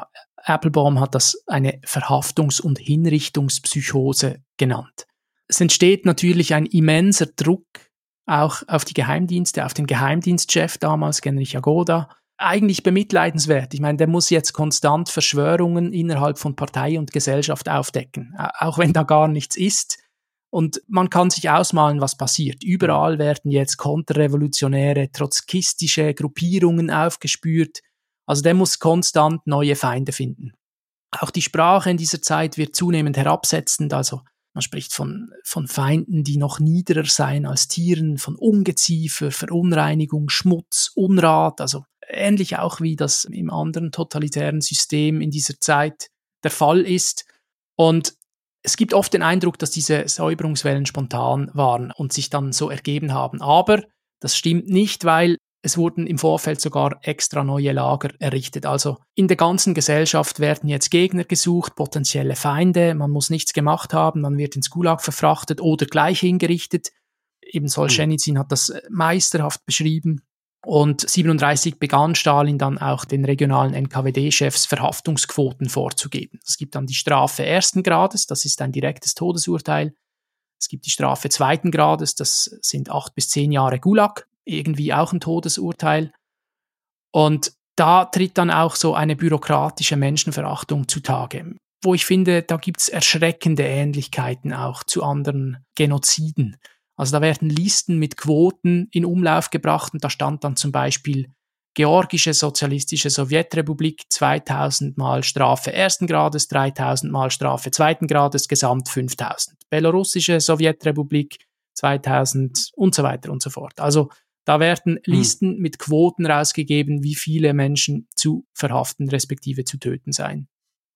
Applebaum hat das eine Verhaftungs- und Hinrichtungspsychose genannt. Es entsteht natürlich ein immenser Druck auch auf die Geheimdienste, auf den Geheimdienstchef damals, Genrich Jagoda. Eigentlich bemitleidenswert. Ich meine, der muss jetzt konstant Verschwörungen innerhalb von Partei und Gesellschaft aufdecken, auch wenn da gar nichts ist. Und man kann sich ausmalen, was passiert. Überall werden jetzt konterrevolutionäre, trotzkistische Gruppierungen aufgespürt. Also der muss konstant neue Feinde finden. Auch die Sprache in dieser Zeit wird zunehmend herabsetzend. Also man spricht von Feinden, die noch niederer seien als Tieren, von Ungeziefer, Verunreinigung, Schmutz, Unrat. Also ähnlich auch wie das im anderen totalitären System in dieser Zeit der Fall ist. Und es gibt oft den Eindruck, dass diese Säuberungswellen spontan waren und sich dann so ergeben haben. Aber das stimmt nicht, weil es wurden im Vorfeld sogar extra neue Lager errichtet. Also in der ganzen Gesellschaft werden jetzt Gegner gesucht, potenzielle Feinde. Man muss nichts gemacht haben, man wird ins Gulag verfrachtet oder gleich hingerichtet. Eben Solschenizyn hat das meisterhaft beschrieben. Und 1937 begann Stalin dann auch den regionalen NKWD-Chefs Verhaftungsquoten vorzugeben. Es gibt dann die Strafe ersten Grades, das ist ein direktes Todesurteil. Es gibt die Strafe zweiten Grades, das sind 8 bis 10 Jahre Gulag, irgendwie auch ein Todesurteil. Und da tritt dann auch so eine bürokratische Menschenverachtung zutage, wo ich finde, da gibt's erschreckende Ähnlichkeiten auch zu anderen Genoziden. Also da werden Listen mit Quoten in Umlauf gebracht und da stand dann zum Beispiel Georgische Sozialistische Sowjetrepublik 2000 Mal Strafe ersten Grades, 3000 Mal Strafe zweiten Grades, gesamt 5000. Belarussische Sowjetrepublik 2000 und so weiter und so fort. Also da werden Listen mit Quoten rausgegeben, wie viele Menschen zu verhaften respektive zu töten seien.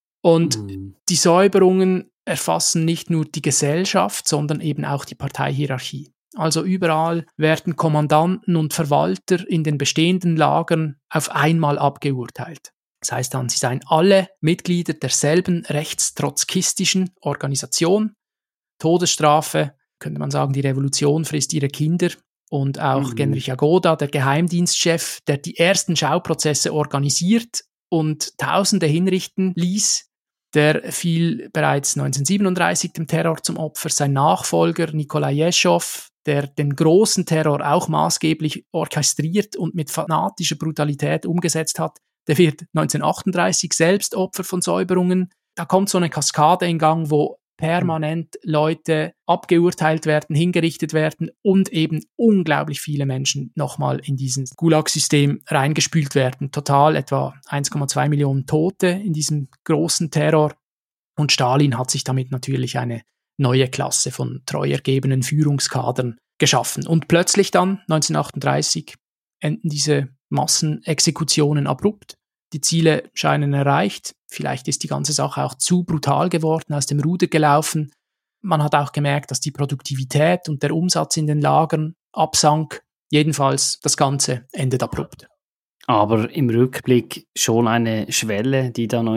Und die Säuberungen erfassen nicht nur die Gesellschaft, sondern eben auch die Parteihierarchie. Also überall werden Kommandanten und Verwalter in den bestehenden Lagern auf einmal abgeurteilt. Das heißt dann, sie seien alle Mitglieder derselben rechtstrotzkistischen Organisation. Todesstrafe, könnte man sagen, die Revolution frisst ihre Kinder. Und auch Genrich Jagoda, der Geheimdienstchef, der die ersten Schauprozesse organisiert und Tausende hinrichten ließ, der fiel bereits 1937 dem Terror zum Opfer. Sein Nachfolger Nikolai Jeschow, der den großen Terror auch maßgeblich orchestriert und mit fanatischer Brutalität umgesetzt hat, der wird 1938 selbst Opfer von Säuberungen. Da kommt so eine Kaskade in Gang, wo permanent Leute abgeurteilt werden, hingerichtet werden und eben unglaublich viele Menschen nochmal in dieses Gulag-System reingespült werden. Total etwa 1,2 Millionen Tote in diesem großen Terror. Und Stalin hat sich damit natürlich eine neue Klasse von treu ergebenen Führungskadern geschaffen. Und plötzlich dann, 1938, enden diese Massenexekutionen abrupt. Die Ziele scheinen erreicht. Vielleicht ist die ganze Sache auch zu brutal geworden, aus dem Ruder gelaufen. Man hat auch gemerkt, dass die Produktivität und der Umsatz in den Lagern absank. Jedenfalls, das Ganze endet abrupt. Aber im Rückblick schon eine Schwelle, die da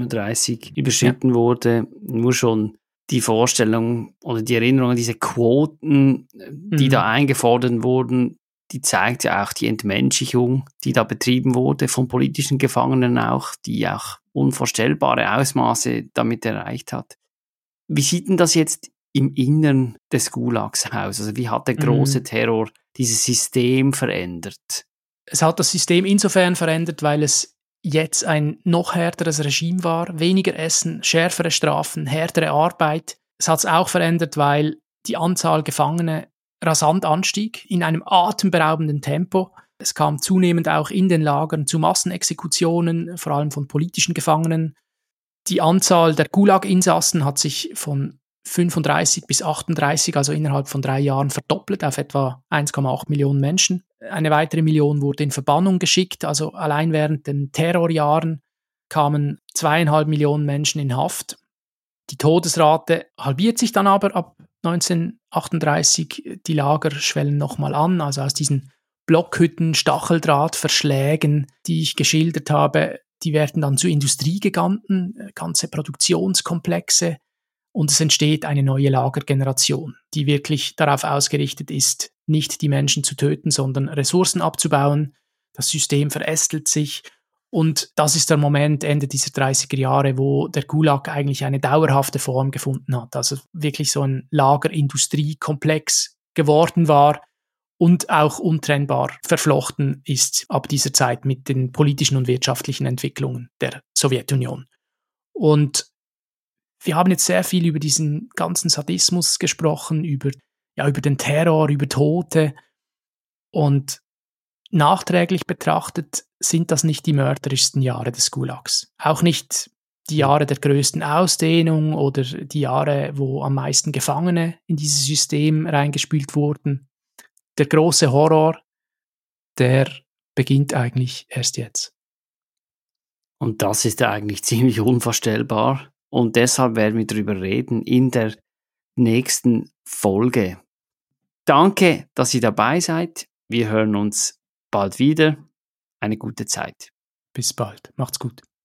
1937 überschritten wurde. Nur schon die Vorstellung oder die Erinnerung an diese Quoten, die da eingefordert wurden, die zeigt ja auch die Entmenschlichung, die da betrieben wurde von politischen Gefangenen auch, die auch unvorstellbare Ausmaße damit erreicht hat. Wie sieht denn das jetzt im Innern des Gulags aus? Also wie hat der große Terror dieses System verändert? Es hat das System insofern verändert, weil es jetzt ein noch härteres Regime war, weniger Essen, schärfere Strafen, härtere Arbeit. Es hat es auch verändert, weil die Anzahl Gefangene rasant anstieg, in einem atemberaubenden Tempo. Es kam zunehmend auch in den Lagern zu Massenexekutionen, vor allem von politischen Gefangenen. Die Anzahl der Gulag-Insassen hat sich von 35 bis 38, also innerhalb von 3 Jahren, verdoppelt auf etwa 1,8 Millionen Menschen. Eine weitere Million wurde in Verbannung geschickt, also allein während den Terrorjahren kamen 2,5 Millionen Menschen in Haft. Die Todesrate halbiert sich dann aber ab 1938, die Lager schwellen nochmal an, also aus diesen Blockhütten, Stacheldrahtverschlägen, die ich geschildert habe, die werden dann zu Industriegiganten, ganze Produktionskomplexe und es entsteht eine neue Lagergeneration, die wirklich darauf ausgerichtet ist, nicht die Menschen zu töten, sondern Ressourcen abzubauen. Das System verästelt sich Und das ist der Moment Ende dieser 30er Jahre, wo der Gulag eigentlich eine dauerhafte Form gefunden hat. Also wirklich so ein Lagerindustriekomplex geworden war und auch untrennbar verflochten ist ab dieser Zeit mit den politischen und wirtschaftlichen Entwicklungen der Sowjetunion. Und wir haben jetzt sehr viel über diesen ganzen Sadismus gesprochen, über den Terror, über Tote. Und nachträglich betrachtet sind das nicht die mörderischsten Jahre des Gulags. Auch nicht die Jahre der größten Ausdehnung oder die Jahre, wo am meisten Gefangene in dieses System reingespült wurden. Der große Horror, der beginnt eigentlich erst jetzt. Und das ist ja eigentlich ziemlich unvorstellbar. Und deshalb werden wir darüber reden in der nächsten Folge. Danke, dass ihr dabei seid. Wir hören uns bald wieder. Eine gute Zeit. Bis bald. Macht's gut.